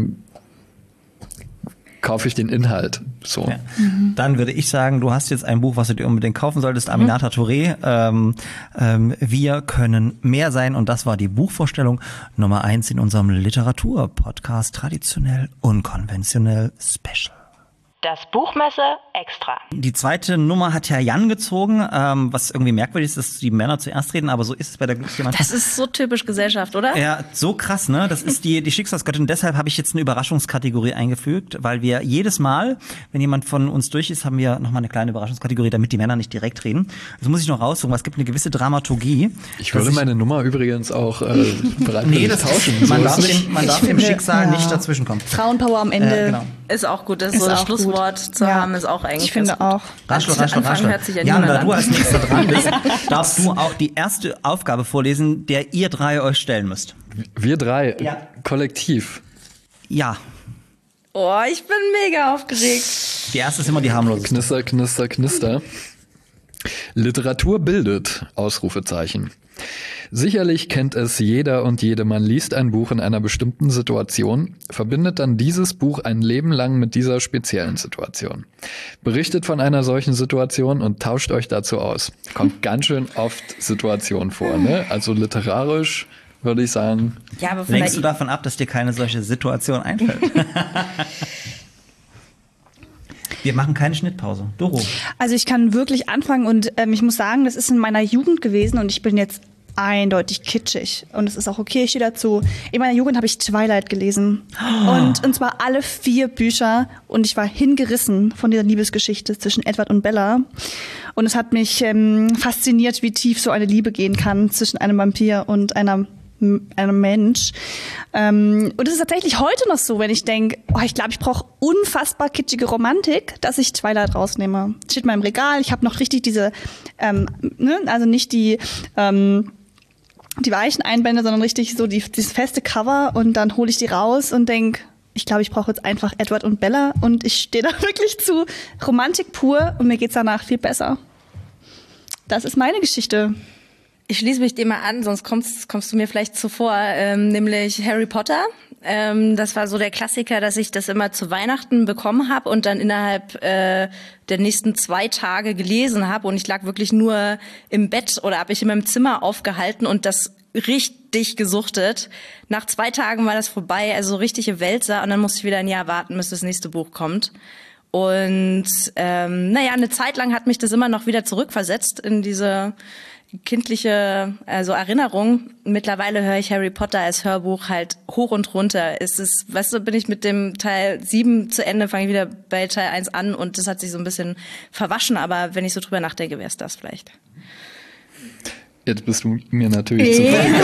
kaufe ich den Inhalt. So. Ja. Dann würde ich sagen, du hast jetzt ein Buch, was du dir unbedingt kaufen solltest, Aminata Touré. Wir können mehr sein, und das war die Buchvorstellung Nummer 1 in unserem Literatur-Podcast, traditionell, unkonventionell, special. Das Buchmesse Extra. Die zweite Nummer hat ja Jan gezogen, was irgendwie merkwürdig ist, dass die Männer zuerst reden, aber so ist es bei der Glücksjemand. Das ist so typisch Gesellschaft, oder? Ja, so krass, ne? Das ist die Schicksalsgöttin. Deshalb habe ich jetzt eine Überraschungskategorie eingefügt, weil wir jedes Mal, wenn jemand von uns durch ist, haben wir nochmal eine kleine Überraschungskategorie, damit die Männer nicht direkt reden. Das muss ich noch raussuchen, weil es gibt eine gewisse Dramaturgie. Ich würde meine Nummer übrigens auch bereitwillig tauschen. Man darf dem Schicksal nicht dazwischenkommen. Frauenpower am Ende. Genau. Ist auch gut, das ist so das Schlusswort zu haben, ist auch eigentlich. Ich finde auch. Raschel. Hört sich ja Jan, da du als nächster dran bist, darfst du auch die erste Aufgabe vorlesen, der ihr drei euch stellen müsst. Wir drei? Ja. Kollektiv? Ja. Oh, ich bin mega aufgeregt. Die erste ist immer die harmlose. Knister, knister, knister. Literatur bildet, Ausrufezeichen. Sicherlich kennt es jeder und jede, man liest ein Buch in einer bestimmten Situation, verbindet dann dieses Buch ein Leben lang mit dieser speziellen Situation. Berichtet von einer solchen Situation und tauscht euch dazu aus. Kommt ganz schön oft Situationen vor, ne? Also literarisch würde ich sagen. Ja, aber lenkst du davon ab, dass dir keine solche Situation einfällt? Wir machen keine Schnittpause. Doro. Also ich kann wirklich anfangen und ich muss sagen, das ist in meiner Jugend gewesen und ich bin jetzt eindeutig kitschig. Und es ist auch okay, ich stehe dazu. In meiner Jugend habe ich Twilight gelesen. Und zwar alle 4 Bücher. Und ich war hingerissen von dieser Liebesgeschichte zwischen Edward und Bella. Und es hat mich fasziniert, wie tief so eine Liebe gehen kann zwischen einem Vampir und einem Mensch. Und es ist tatsächlich heute noch so, wenn ich denke, ich glaube, ich brauche unfassbar kitschige Romantik, dass ich Twilight rausnehme. Steht mal im Regal, ich habe noch richtig diese, also nicht die weichen Einbände, sondern richtig so dieses feste Cover und dann hole ich die raus und denke, ich glaube, ich brauche jetzt einfach Edward und Bella und ich stehe da wirklich zu Romantik pur und mir geht's danach viel besser. Das ist meine Geschichte. Ich schließe mich dem mal an, sonst kommst du mir vielleicht zuvor, nämlich Harry Potter. Das war so der Klassiker, dass ich das immer zu Weihnachten bekommen habe und dann innerhalb der nächsten 2 Tage gelesen habe. Und ich lag wirklich nur im Bett oder habe ich in meinem Zimmer aufgehalten und das richtig gesuchtet. Nach 2 Tagen war das vorbei, also richtige Wälzer. Und dann musste ich wieder ein Jahr warten, bis das nächste Buch kommt. Und eine Zeit lang hat mich das immer noch wieder zurückversetzt in diese kindliche Erinnerung. Mittlerweile höre ich Harry Potter als Hörbuch halt hoch und runter. Bin ich mit dem Teil 7 zu Ende, fange ich wieder bei Teil 1 an und das hat sich so ein bisschen verwaschen, aber wenn ich so drüber nachdenke, wäre es das vielleicht. Jetzt bist du mir natürlich zu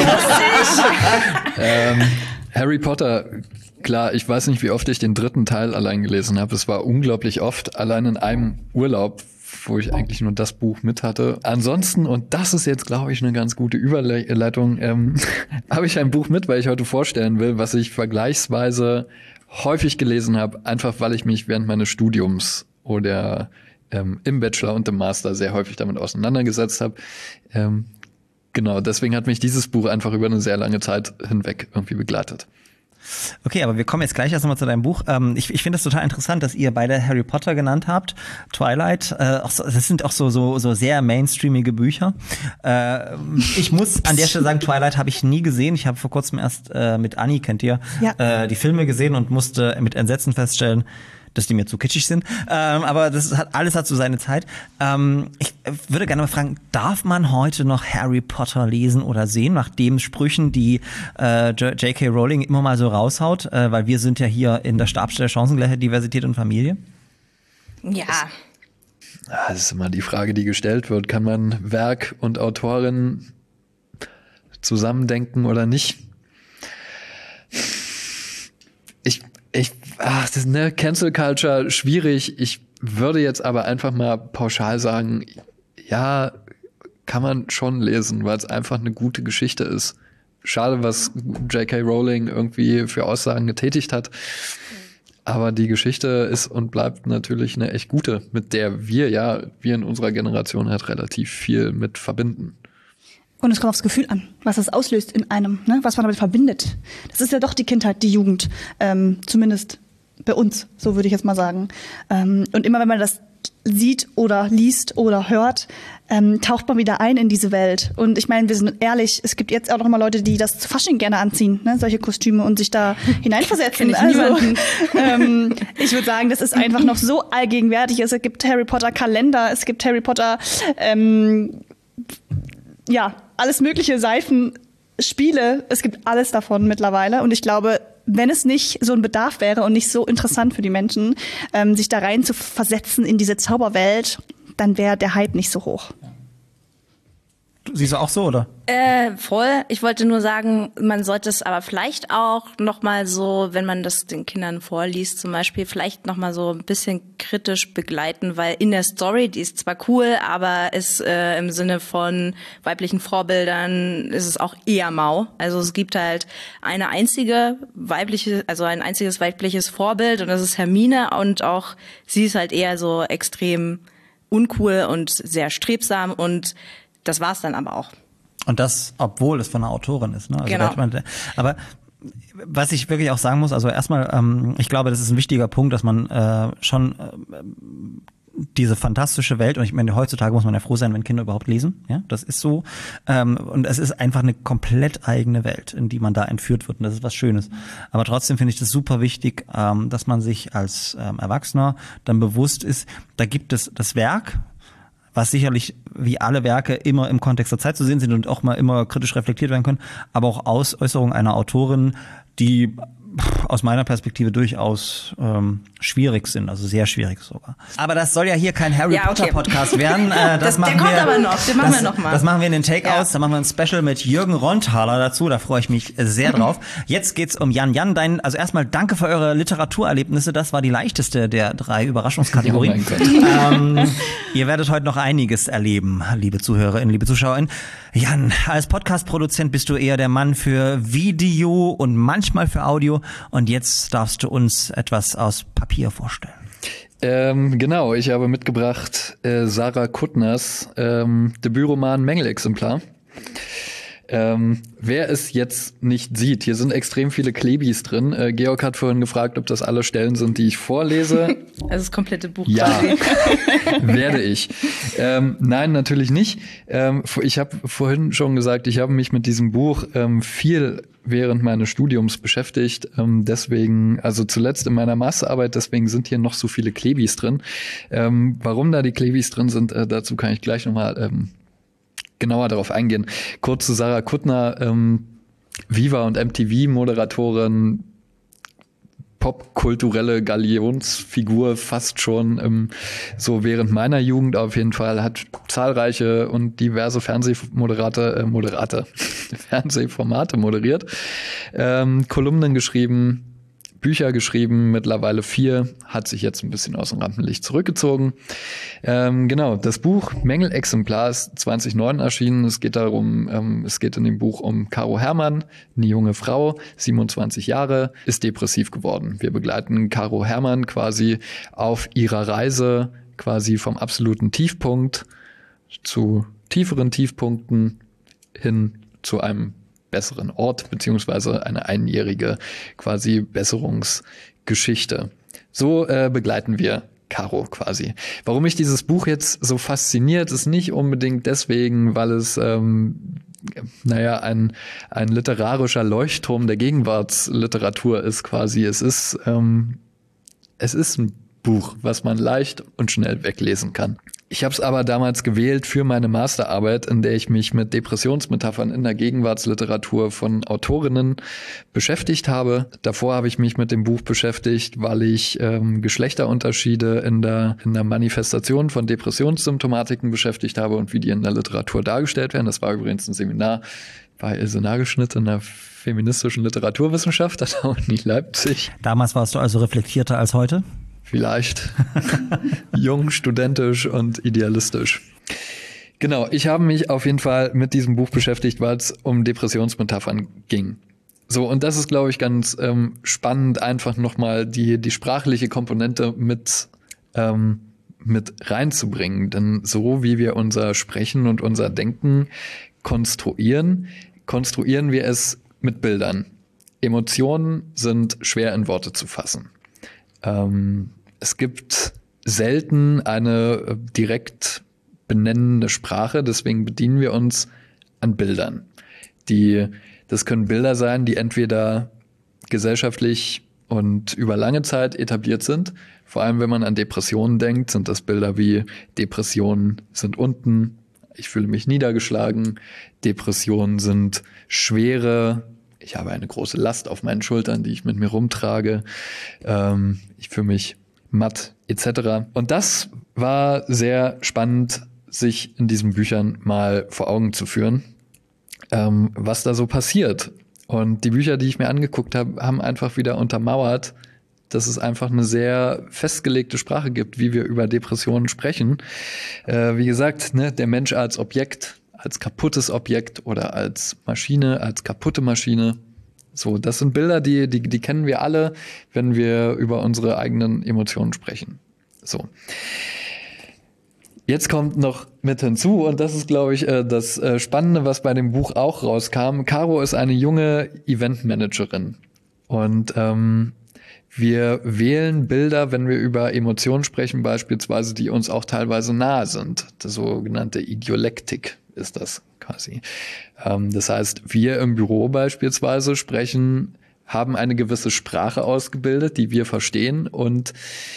Harry Potter, klar, ich weiß nicht, wie oft ich den 3. Teil allein gelesen habe. Es war unglaublich oft, allein in einem Urlaub, wo ich eigentlich nur das Buch mit hatte. Ansonsten, und das ist jetzt, glaube ich, eine ganz gute Überleitung, habe ich ein Buch mit, weil ich heute vorstellen will, was ich vergleichsweise häufig gelesen habe, einfach weil ich mich während meines Studiums oder im Bachelor und im Master sehr häufig damit auseinandergesetzt habe. Genau, deswegen hat mich dieses Buch einfach über eine sehr lange Zeit hinweg irgendwie begleitet. Okay, aber wir kommen jetzt gleich erst nochmal zu deinem Buch. Ich finde das total interessant, dass ihr beide Harry Potter genannt habt. Twilight, das sind auch so sehr mainstreamige Bücher. Ich muss an der Stelle sagen, Twilight habe ich nie gesehen. Ich habe vor kurzem erst mit Anni, kennt ihr, die Filme gesehen und musste mit Entsetzen feststellen, dass die mir zu kitschig sind. Aber alles hat so seine Zeit. Ich würde gerne mal fragen, darf man heute noch Harry Potter lesen oder sehen, nach den Sprüchen, die J.K. Rowling immer mal so raushaut? Weil wir sind ja hier in der Stabstelle Chancengleichheit, Diversität und Familie. Ja. Das ist immer die Frage, die gestellt wird. Kann man Werk und Autorin zusammendenken oder nicht? Das ist eine Cancel Culture, schwierig. Ich würde jetzt aber einfach mal pauschal sagen, ja, kann man schon lesen, weil es einfach eine gute Geschichte ist. Schade, was J.K. Rowling irgendwie für Aussagen getätigt hat. Aber die Geschichte ist und bleibt natürlich eine echt gute, mit der wir in unserer Generation halt relativ viel mit verbinden. Und es kommt aufs Gefühl an, was das auslöst in einem, ne? Was man damit verbindet. Das ist ja doch die Kindheit, die Jugend, zumindest bei uns, so würde ich jetzt mal sagen. Und immer wenn man das sieht oder liest oder hört, taucht man wieder ein in diese Welt. Und ich meine, wir sind ehrlich, es gibt jetzt auch noch mal Leute, die das zu Fasching gerne anziehen, ne? Solche Kostüme und sich da hineinversetzen. Ich würde sagen, das ist einfach noch so allgegenwärtig. Es gibt Harry Potter Kalender, es gibt Harry Potter alles mögliche, Seifen, Spiele, es gibt alles davon mittlerweile. Und ich glaube, wenn es nicht so ein Bedarf wäre und nicht so interessant für die Menschen, sich da rein zu versetzen in diese Zauberwelt, dann wäre der Hype nicht so hoch. Siehst du auch so, oder? Voll. Ich wollte nur sagen, man sollte es aber vielleicht auch nochmal so, wenn man das den Kindern vorliest zum Beispiel, vielleicht nochmal so ein bisschen kritisch begleiten, weil in der Story, die ist zwar cool, aber ist im Sinne von weiblichen Vorbildern ist es auch eher mau. Also es gibt halt ein einziges weibliches Vorbild und das ist Hermine und auch sie ist halt eher so extrem uncool und sehr strebsam und das war's dann aber auch. Und das, obwohl es von einer Autorin ist. Ne? Also genau. Aber was ich wirklich auch sagen muss, also erstmal, ich glaube, das ist ein wichtiger Punkt, dass man schon diese fantastische Welt, und ich meine, heutzutage muss man ja froh sein, wenn Kinder überhaupt lesen, ja, das ist so, und es ist einfach eine komplett eigene Welt, in die man da entführt wird, und das ist was Schönes. Aber trotzdem finde ich das super wichtig, dass man sich als Erwachsener dann bewusst ist, da gibt es das Werk, was sicherlich wie alle Werke immer im Kontext der Zeit zu sehen sind und auch mal immer kritisch reflektiert werden können, aber auch Äußerungen einer Autorin, die aus meiner Perspektive durchaus schwierig sind, also sehr schwierig sogar. Aber das soll ja hier kein Harry Potter Podcast werden. Der kommt aber noch, den machen wir noch mal. Das machen wir in den Takeouts, da machen wir ein Special mit Jürgen Ronthaler dazu, da freue ich mich sehr drauf. Jetzt geht's um Jan. Also erstmal danke für eure Literaturerlebnisse, das war die leichteste der 3 Überraschungskategorien. Oh ihr werdet heute noch einiges erleben, liebe Zuhörerinnen, liebe Zuschauerinnen. Jan, als Podcast-Produzent bist du eher der Mann für Video und manchmal für Audio. Und jetzt darfst du uns etwas aus Papier vorstellen. Genau, ich habe mitgebracht Sarah Kuttners Debütroman Mängelexemplar. Wer es jetzt nicht sieht, hier sind extrem viele Klebis drin. Georg hat vorhin gefragt, ob das alle Stellen sind, die ich vorlese. Also das komplette Buch. Ja, werde ich. Nein, natürlich nicht. Ich habe vorhin schon gesagt, ich habe mich mit diesem Buch viel während meines Studiums beschäftigt. Deswegen, also zuletzt in meiner Masterarbeit, deswegen sind hier noch so viele Klebis drin. Warum da die Klebis drin sind, dazu kann ich gleich nochmal genauer darauf eingehen. Kurz zu Sarah Kuttner, Viva und MTV-Moderatorin, popkulturelle Galionsfigur fast schon so während meiner Jugend auf jeden Fall, hat zahlreiche und diverse Fernsehformate moderiert, Kolumnen geschrieben, Bücher geschrieben, mittlerweile 4, hat sich jetzt ein bisschen aus dem Rampenlicht zurückgezogen. Genau, das Buch Mängelexemplar ist 2009 erschienen. Es geht in dem Buch um Caro Herrmann, eine junge Frau, 27 Jahre, ist depressiv geworden. Wir begleiten Caro Herrmann quasi auf ihrer Reise quasi vom absoluten Tiefpunkt zu tieferen Tiefpunkten hin zu einem besseren Ort, beziehungsweise eine einjährige quasi Besserungsgeschichte. So begleiten wir Caro quasi. Warum mich dieses Buch jetzt so fasziniert, ist nicht unbedingt deswegen, weil es ein literarischer Leuchtturm der Gegenwartsliteratur ist quasi. Es ist ein Buch, was man leicht und schnell weglesen kann. Ich habe es aber damals gewählt für meine Masterarbeit, in der ich mich mit Depressionsmetaphern in der Gegenwartsliteratur von Autorinnen beschäftigt habe. Davor habe ich mich mit dem Buch beschäftigt, weil ich Geschlechterunterschiede in der Manifestation von Depressionssymptomatiken beschäftigt habe und wie die in der Literatur dargestellt werden. Das war übrigens ein Seminar bei Ilse Nagelschnitt in der feministischen Literaturwissenschaft an der Uni Leipzig. Damals warst du also reflektierter als heute? Vielleicht. Jung, studentisch und idealistisch. Genau, ich habe mich auf jeden Fall mit diesem Buch beschäftigt, weil es um Depressionsmetaphern ging. So, und das ist, glaube ich, ganz spannend, einfach nochmal die sprachliche Komponente mit reinzubringen. Denn so wie wir unser Sprechen und unser Denken konstruieren wir es mit Bildern. Emotionen sind schwer in Worte zu fassen. Es gibt selten eine direkt benennende Sprache, deswegen bedienen wir uns an Bildern. Das können Bilder sein, die entweder gesellschaftlich und über lange Zeit etabliert sind. Vor allem, wenn man an Depressionen denkt, sind das Bilder wie Depressionen sind unten, ich fühle mich niedergeschlagen, Depressionen sind schwere, ich habe eine große Last auf meinen Schultern, die ich mit mir rumtrage, ich fühle mich matt, etc. Und das war sehr spannend, sich in diesen Büchern mal vor Augen zu führen, was da so passiert. Und die Bücher, die ich mir angeguckt habe, haben einfach wieder untermauert, dass es einfach eine sehr festgelegte Sprache gibt, wie wir über Depressionen sprechen. Wie gesagt, ne, der Mensch als Objekt, als kaputtes Objekt oder als Maschine, als kaputte Maschine. So, das sind Bilder, die kennen wir alle, wenn wir über unsere eigenen Emotionen sprechen. So. Jetzt kommt noch mit hinzu, und das ist, glaube ich, das Spannende, was bei dem Buch auch rauskam. Caro ist eine junge Eventmanagerin. Und wir wählen Bilder, wenn wir über Emotionen sprechen, beispielsweise, die uns auch teilweise nahe sind. Das sogenannte Idiolektik ist das quasi. Das heißt, wir im Büro beispielsweise haben eine gewisse Sprache ausgebildet, die wir verstehen und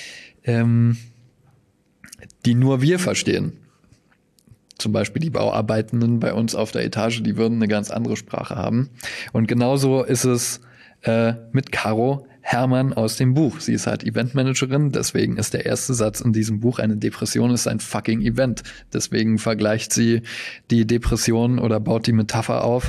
die nur wir verstehen. Zum Beispiel die Bauarbeitenden bei uns auf der Etage, die würden eine ganz andere Sprache haben. Und genauso ist es mit Caro Herrmann aus dem Buch. Sie ist halt Eventmanagerin, deswegen ist der erste Satz in diesem Buch, eine Depression ist ein fucking Event. Deswegen vergleicht sie die Depression oder baut die Metapher auf,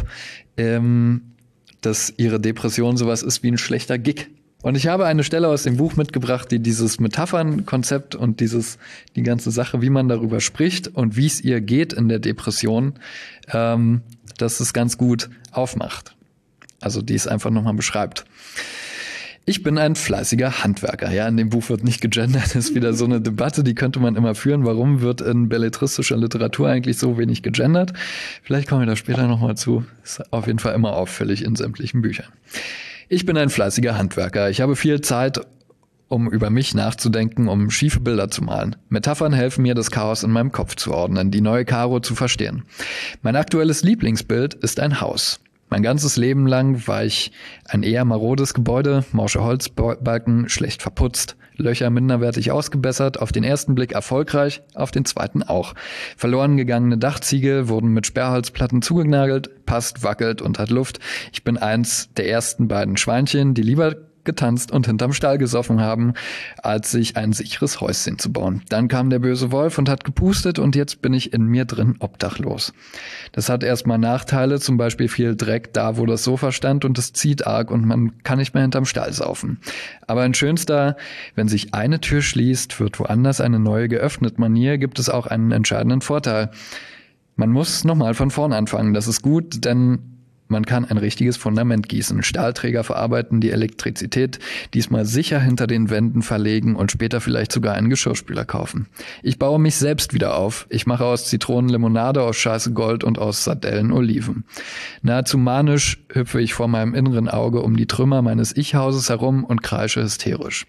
dass ihre Depression sowas ist wie ein schlechter Gig. Und ich habe eine Stelle aus dem Buch mitgebracht, die dieses Metaphernkonzept und die ganze Sache, wie man darüber spricht und wie es ihr geht in der Depression, dass es ganz gut aufmacht. Also die es einfach nochmal beschreibt. Ich bin ein fleißiger Handwerker. Ja, in dem Buch wird nicht gegendert. Das ist wieder so eine Debatte, die könnte man immer führen. Warum wird in belletristischer Literatur eigentlich so wenig gegendert? Vielleicht kommen wir da später nochmal zu. Ist auf jeden Fall immer auffällig in sämtlichen Büchern. Ich bin ein fleißiger Handwerker. Ich habe viel Zeit, um über mich nachzudenken, um schiefe Bilder zu malen. Metaphern helfen mir, das Chaos in meinem Kopf zu ordnen, die neue Caro zu verstehen. Mein aktuelles Lieblingsbild ist ein Haus. Mein ganzes Leben lang war ich ein eher marodes Gebäude, morsche Holzbalken, schlecht verputzt, Löcher minderwertig ausgebessert, auf den ersten Blick erfolgreich, auf den zweiten auch. Verloren gegangene Dachziegel wurden mit Sperrholzplatten zugenagelt, passt, wackelt und hat Luft. Ich bin eins der ersten beiden Schweinchen, die lieber getanzt und hinterm Stall gesoffen haben, als sich ein sicheres Häuschen zu bauen. Dann kam der böse Wolf und hat gepustet und jetzt bin ich in mir drin obdachlos. Das hat erstmal Nachteile, zum Beispiel viel Dreck da, wo das Sofa stand und es zieht arg und man kann nicht mehr hinterm Stall saufen. Aber ein schönster, wenn sich eine Tür schließt, wird woanders eine neue geöffnet. Manier gibt es auch einen entscheidenden Vorteil. Man muss nochmal von vorn anfangen. Das ist gut, denn man kann ein richtiges Fundament gießen. Stahlträger verarbeiten die Elektrizität, diesmal sicher hinter den Wänden verlegen und später vielleicht sogar einen Geschirrspüler kaufen. Ich baue mich selbst wieder auf. Ich mache aus Zitronen Limonade, aus Scheiße Gold und aus Sardellen Oliven. Nahezu manisch hüpfe ich vor meinem inneren Auge um die Trümmer meines Ich-Hauses herum und kreische hysterisch.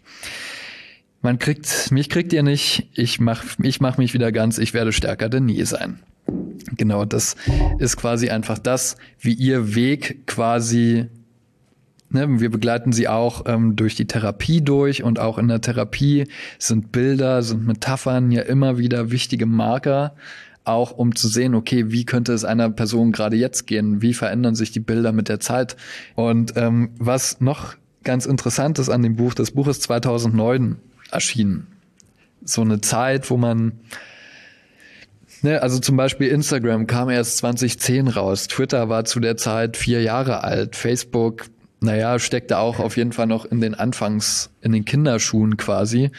Mich kriegt ihr nicht. Ich mach mich wieder ganz. Ich werde stärker denn nie sein. Genau, das ist quasi einfach das, wie ihr Weg quasi, ne, wir begleiten sie auch durch die Therapie durch und auch in der Therapie sind Bilder, sind Metaphern ja immer wieder wichtige Marker, auch um zu sehen, okay, wie könnte es einer Person gerade jetzt gehen, wie verändern sich die Bilder mit der Zeit. Und was noch ganz interessant ist an dem Buch, das Buch ist 2009 erschienen. So eine Zeit, wo man also zum Beispiel Instagram kam erst 2010 raus, Twitter war zu der Zeit 4 Jahre alt, Facebook, steckte auch auf jeden Fall noch in den Kinderschuhen quasi.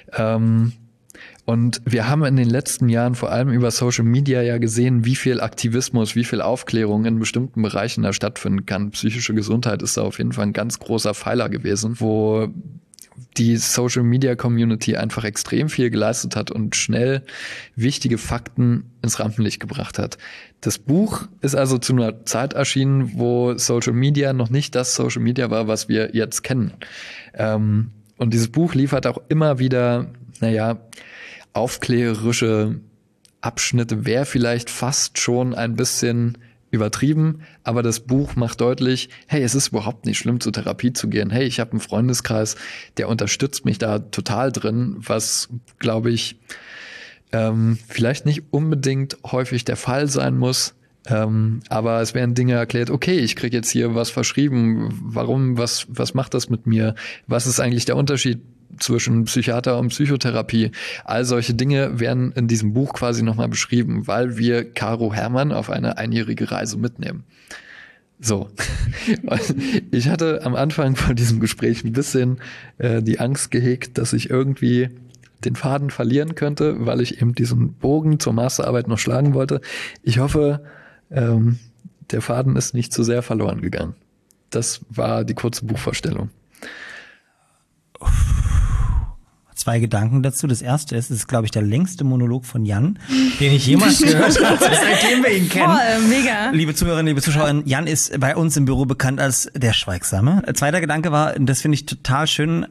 Und wir haben in den letzten Jahren vor allem über Social Media ja gesehen, wie viel Aktivismus, wie viel Aufklärung in bestimmten Bereichen da stattfinden kann. Psychische Gesundheit ist da auf jeden Fall ein ganz großer Pfeiler gewesen, wo die Social-Media-Community einfach extrem viel geleistet hat und schnell wichtige Fakten ins Rampenlicht gebracht hat. Das Buch ist also zu einer Zeit erschienen, wo Social Media noch nicht das Social Media war, was wir jetzt kennen. Und dieses Buch liefert auch immer wieder, aufklärerische Abschnitte, wäre vielleicht fast schon ein bisschen übertrieben, aber das Buch macht deutlich, hey, es ist überhaupt nicht schlimm, zur Therapie zu gehen. Hey, ich habe einen Freundeskreis, der unterstützt mich da total drin, was, glaube ich, vielleicht nicht unbedingt häufig der Fall sein muss. Aber es werden Dinge erklärt, okay, ich kriege jetzt hier was verschrieben, warum, was macht das mit mir? Was ist eigentlich der Unterschied zwischen Psychiater und Psychotherapie. All solche Dinge werden in diesem Buch quasi nochmal beschrieben, weil wir Caro Herrmann auf eine einjährige Reise mitnehmen. So. Ich hatte am Anfang von diesem Gespräch ein bisschen die Angst gehegt, dass ich irgendwie den Faden verlieren könnte, weil ich eben diesen Bogen zur Masterarbeit noch schlagen wollte. Ich hoffe, der Faden ist nicht zu sehr verloren gegangen. Das war die kurze Buchvorstellung. 2 Gedanken dazu. Das erste ist, glaube ich, der längste Monolog von Jan, den ich jemals gehört habe, seitdem wir ihn kennen. Oh, mega. Liebe Zuhörerinnen, liebe Zuschauer, Jan ist bei uns im Büro bekannt als der Schweigsame. Zweiter Gedanke war, das finde ich total schön,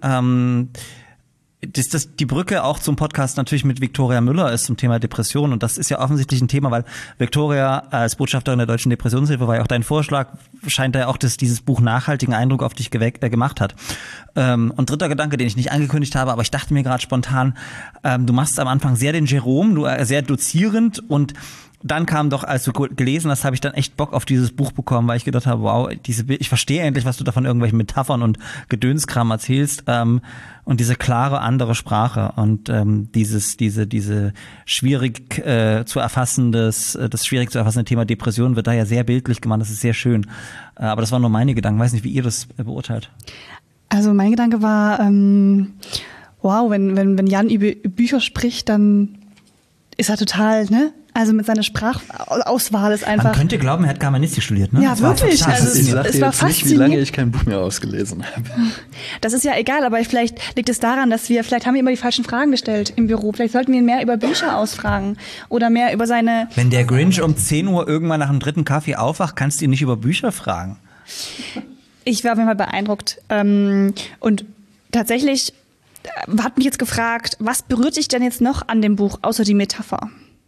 dass die Brücke auch zum Podcast natürlich mit Viktoria Müller ist zum Thema Depression. Und das ist ja offensichtlich ein Thema, weil Viktoria als Botschafterin der Deutschen Depressionshilfe war ja auch dein Vorschlag, scheint ja auch, dass dieses Buch nachhaltigen Eindruck auf dich gemacht hat. Und dritter Gedanke, den ich nicht angekündigt habe, aber ich dachte mir gerade spontan, du machst am Anfang sehr den Jerome, du sehr dozierend, und dann kam doch, als du gelesen hast, habe ich dann echt Bock auf dieses Buch bekommen, weil ich gedacht habe, wow, ich verstehe endlich, was du da von irgendwelchen Metaphern und Gedönskram erzählst, und diese klare andere Sprache und diese schwierig zu erfassende Thema Depression wird da ja sehr bildlich gemacht, das ist sehr schön. Aber das waren nur meine Gedanken, weiß nicht, wie ihr das beurteilt. Also mein Gedanke war, wow, wenn Jan über Bücher spricht, dann ist er total, ne? Also mit seiner Sprachauswahl ist einfach... Man könnte glauben, er hat Germanistik studiert, ne? Ja, wirklich. Also ich sage dir jetzt nicht, wie lange ich kein Buch mehr ausgelesen habe. Das ist ja egal, aber vielleicht liegt es daran, dass vielleicht haben wir immer die falschen Fragen gestellt im Büro. Vielleicht sollten wir ihn mehr über Bücher ausfragen oder mehr über seine... Wenn der Grinch um 10 Uhr irgendwann nach dem 3. Kaffee aufwacht, kannst du ihn nicht über Bücher fragen. Ich war auf jeden Fall beeindruckt. Und tatsächlich hat mich jetzt gefragt, was berührt dich denn jetzt noch an dem Buch, außer die Metapher?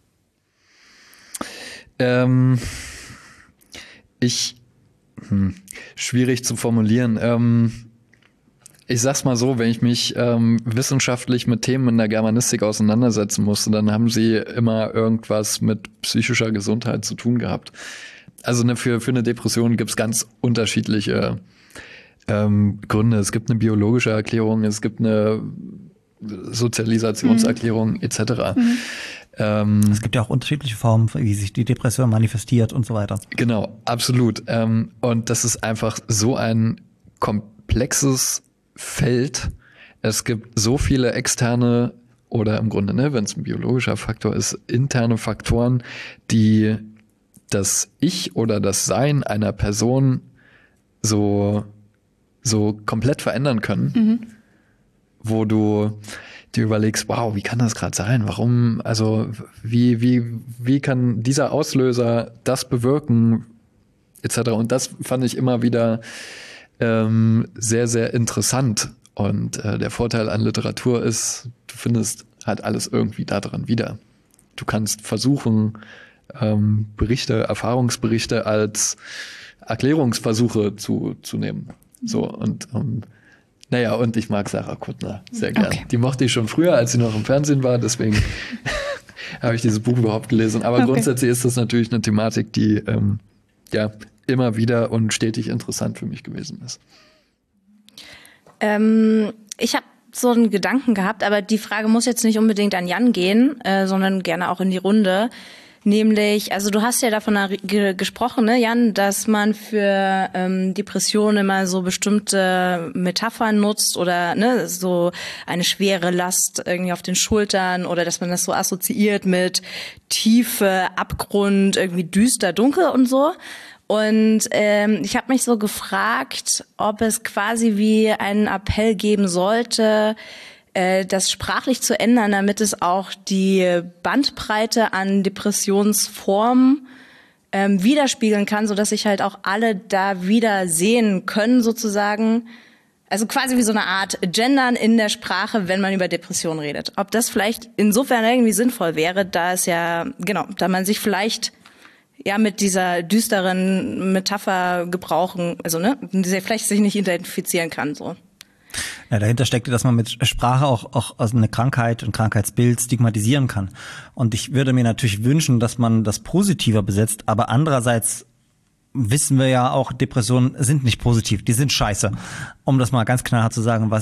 Schwierig zu formulieren. Ich sag's mal so, wenn ich mich wissenschaftlich mit Themen in der Germanistik auseinandersetzen musste, dann haben sie immer irgendwas mit psychischer Gesundheit zu tun gehabt. Also für eine Depression gibt's ganz unterschiedliche Gründe. Es gibt eine biologische Erklärung, es gibt eine Sozialisationserklärung etc. Es gibt ja auch unterschiedliche Formen, wie sich die Depression manifestiert und so weiter. Genau, absolut. Und das ist einfach so ein komplexes Feld. Es gibt so viele externe oder im Grunde, ne, wenn es ein biologischer Faktor ist, interne Faktoren, die das Ich oder das Sein einer Person so komplett verändern können, wo du dir überlegst, wow, wie kann das gerade sein? Warum, also wie kann dieser Auslöser das bewirken, etc. Und das fand ich immer wieder sehr, sehr interessant. Und der Vorteil an Literatur ist, du findest halt alles irgendwie da dran wieder. Du kannst versuchen, Erfahrungsberichte als Erklärungsversuche zu nehmen. So, und naja, und ich mag Sarah Kuttner sehr gern. Okay. Die mochte ich schon früher, als sie noch im Fernsehen war, deswegen habe ich dieses Buch überhaupt gelesen. Aber grundsätzlich ist das natürlich eine Thematik, die immer wieder und stetig interessant für mich gewesen ist. Ich habe so einen Gedanken gehabt, aber die Frage muss jetzt nicht unbedingt an Jan gehen, sondern gerne auch in die Runde. Nämlich, also du hast ja davon gesprochen, ne, Jan, dass man für Depressionen immer so bestimmte Metaphern nutzt oder ne, so eine schwere Last irgendwie auf den Schultern oder dass man das so assoziiert mit Tiefe, Abgrund, irgendwie düster, dunkel und so. Und ich habe mich so gefragt, ob es quasi wie einen Appell geben sollte, das sprachlich zu ändern, damit es auch die Bandbreite an Depressionsformen widerspiegeln kann, sodass sich halt auch alle da wieder sehen können sozusagen. Also quasi wie so eine Art Gendern in der Sprache, wenn man über Depressionen redet. Ob das vielleicht insofern irgendwie sinnvoll wäre, da es ja, genau, da man sich vielleicht ja mit dieser düsteren Metapher gebrauchen, also ne, vielleicht sich nicht identifizieren kann, so. Ja, dahinter steckt, dass man mit Sprache auch eine Krankheit und Krankheitsbild stigmatisieren kann. Und ich würde mir natürlich wünschen, dass man das positiver besetzt, aber andererseits wissen wir ja auch, Depressionen sind nicht positiv, die sind scheiße. Um das mal ganz knallhart zu sagen, was ich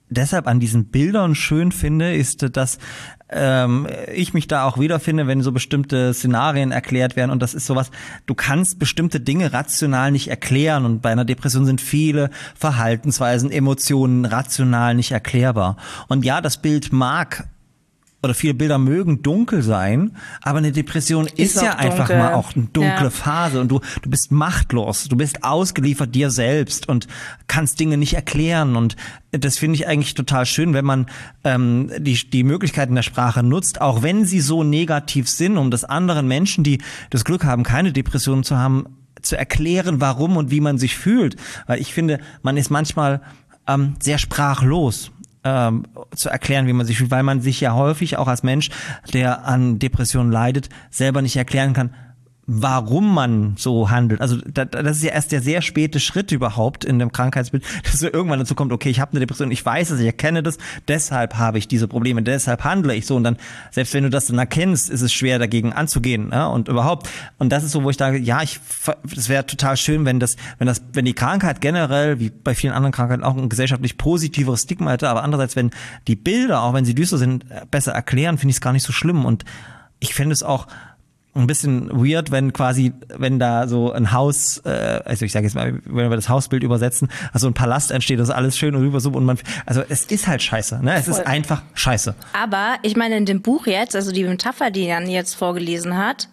deshalb an diesen Bildern schön finde, ist, dass ich mich da auch wiederfinde, wenn so bestimmte Szenarien erklärt werden, und das ist sowas, du kannst bestimmte Dinge rational nicht erklären, und bei einer Depression sind viele Verhaltensweisen, Emotionen rational nicht erklärbar. Und ja, das Bild mag oder viele Bilder mögen dunkel sein, aber eine Depression ist ja einfach mal auch eine dunkle Phase, und du bist machtlos, du bist ausgeliefert dir selbst und kannst Dinge nicht erklären, und das finde ich eigentlich total schön, wenn man die Möglichkeiten der Sprache nutzt, auch wenn sie so negativ sind, um das anderen Menschen, die das Glück haben, keine Depressionen zu haben, zu erklären, warum und wie man sich fühlt, weil ich finde, man ist manchmal sehr sprachlos. Zu erklären, wie man sich fühlt, weil man sich ja häufig auch als Mensch, der an Depressionen leidet, selber nicht erklären kann, warum man so handelt. Also das ist ja erst der sehr späte Schritt überhaupt in dem Krankheitsbild, dass so irgendwann dazu kommt, okay, ich habe eine Depression, ich weiß es, ich erkenne das, deshalb habe ich diese Probleme, deshalb handle ich so, und dann, selbst wenn du das dann erkennst, ist es schwer dagegen anzugehen, ja, und überhaupt. Und das ist so, wo ich sage, ja, das wäre total schön, wenn die Krankheit generell, wie bei vielen anderen Krankheiten, auch ein gesellschaftlich positiveres Stigma hätte, aber andererseits, wenn die Bilder, auch wenn sie düster sind, besser erklären, finde ich es gar nicht so schlimm, und ich finde es auch ein bisschen weird, wenn da so ein Haus, also ich sage jetzt mal, wenn wir das Hausbild übersetzen, also ein Palast entsteht, das ist alles schön und rüber und also es ist halt scheiße, ne? Es ist einfach scheiße. Aber ich meine, in dem Buch jetzt, also die Metapher, die Jan jetzt vorgelesen hat,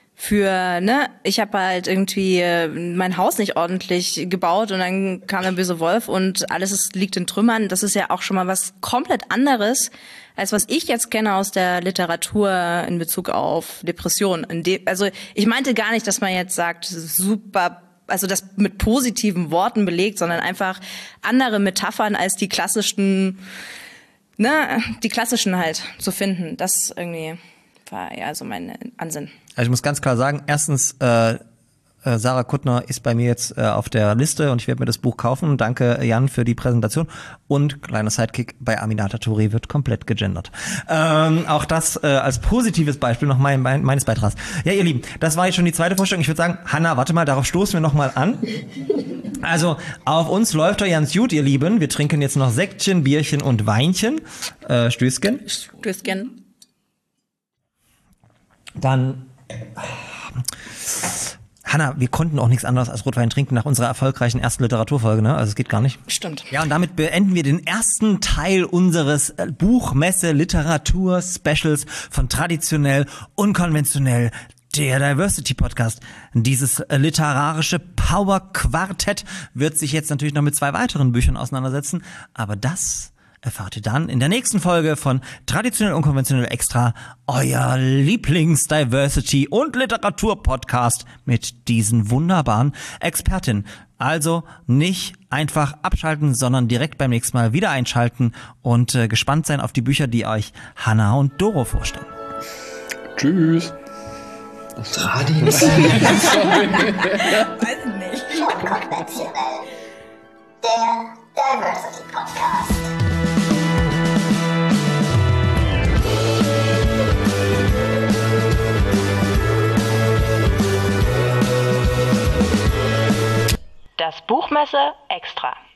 ich habe halt irgendwie mein Haus nicht ordentlich gebaut und dann kam der böse Wolf und alles liegt in Trümmern. Das ist ja auch schon mal was komplett anderes, als was ich jetzt kenne aus der Literatur in Bezug auf Depressionen. Also ich meinte gar nicht, dass man jetzt sagt, super, also das mit positiven Worten belegt, sondern einfach andere Metaphern als die klassischen halt zu finden. Das irgendwie war ja so mein Ansinn. Also ich muss ganz klar sagen, erstens, Sarah Kuttner ist bei mir jetzt auf der Liste und ich werde mir das Buch kaufen. Danke, Jan, für die Präsentation. Und kleiner Sidekick, bei Aminata Touré wird komplett gegendert. Auch das als positives Beispiel noch meines Beitrags. Ja, ihr Lieben, das war jetzt schon die zweite Vorstellung. Ich würde sagen, Hanna, warte mal, darauf stoßen wir noch mal an. Also, auf uns läuft doch ganz gut, ihr Lieben. Wir trinken jetzt noch Sektchen, Bierchen und Weinchen. Stößchen. Stößchen. Dann, Hanna, wir konnten auch nichts anderes als Rotwein trinken nach unserer erfolgreichen ersten Literaturfolge, ne? Also es geht gar nicht. Stimmt. Ja, und damit beenden wir den ersten Teil unseres Buchmesse-Literatur-Specials von Traditionell, Unkonventionell, der Diversity-Podcast. Dieses literarische Power-Quartett wird sich jetzt natürlich noch mit 2 weiteren Büchern auseinandersetzen, aber das erfahrt ihr dann in der nächsten Folge von Traditionell Unkonventionell Extra, euer Lieblings-Diversity- und Literatur-Podcast mit diesen wunderbaren Expertinnen. Also nicht einfach abschalten, sondern direkt beim nächsten Mal wieder einschalten und gespannt sein auf die Bücher, die euch Hanna und Doro vorstellen. Tschüss. Traditionell. Weiß nicht. Unkonventionell. Der Diversity Podcast. Das Buchmesse Extra.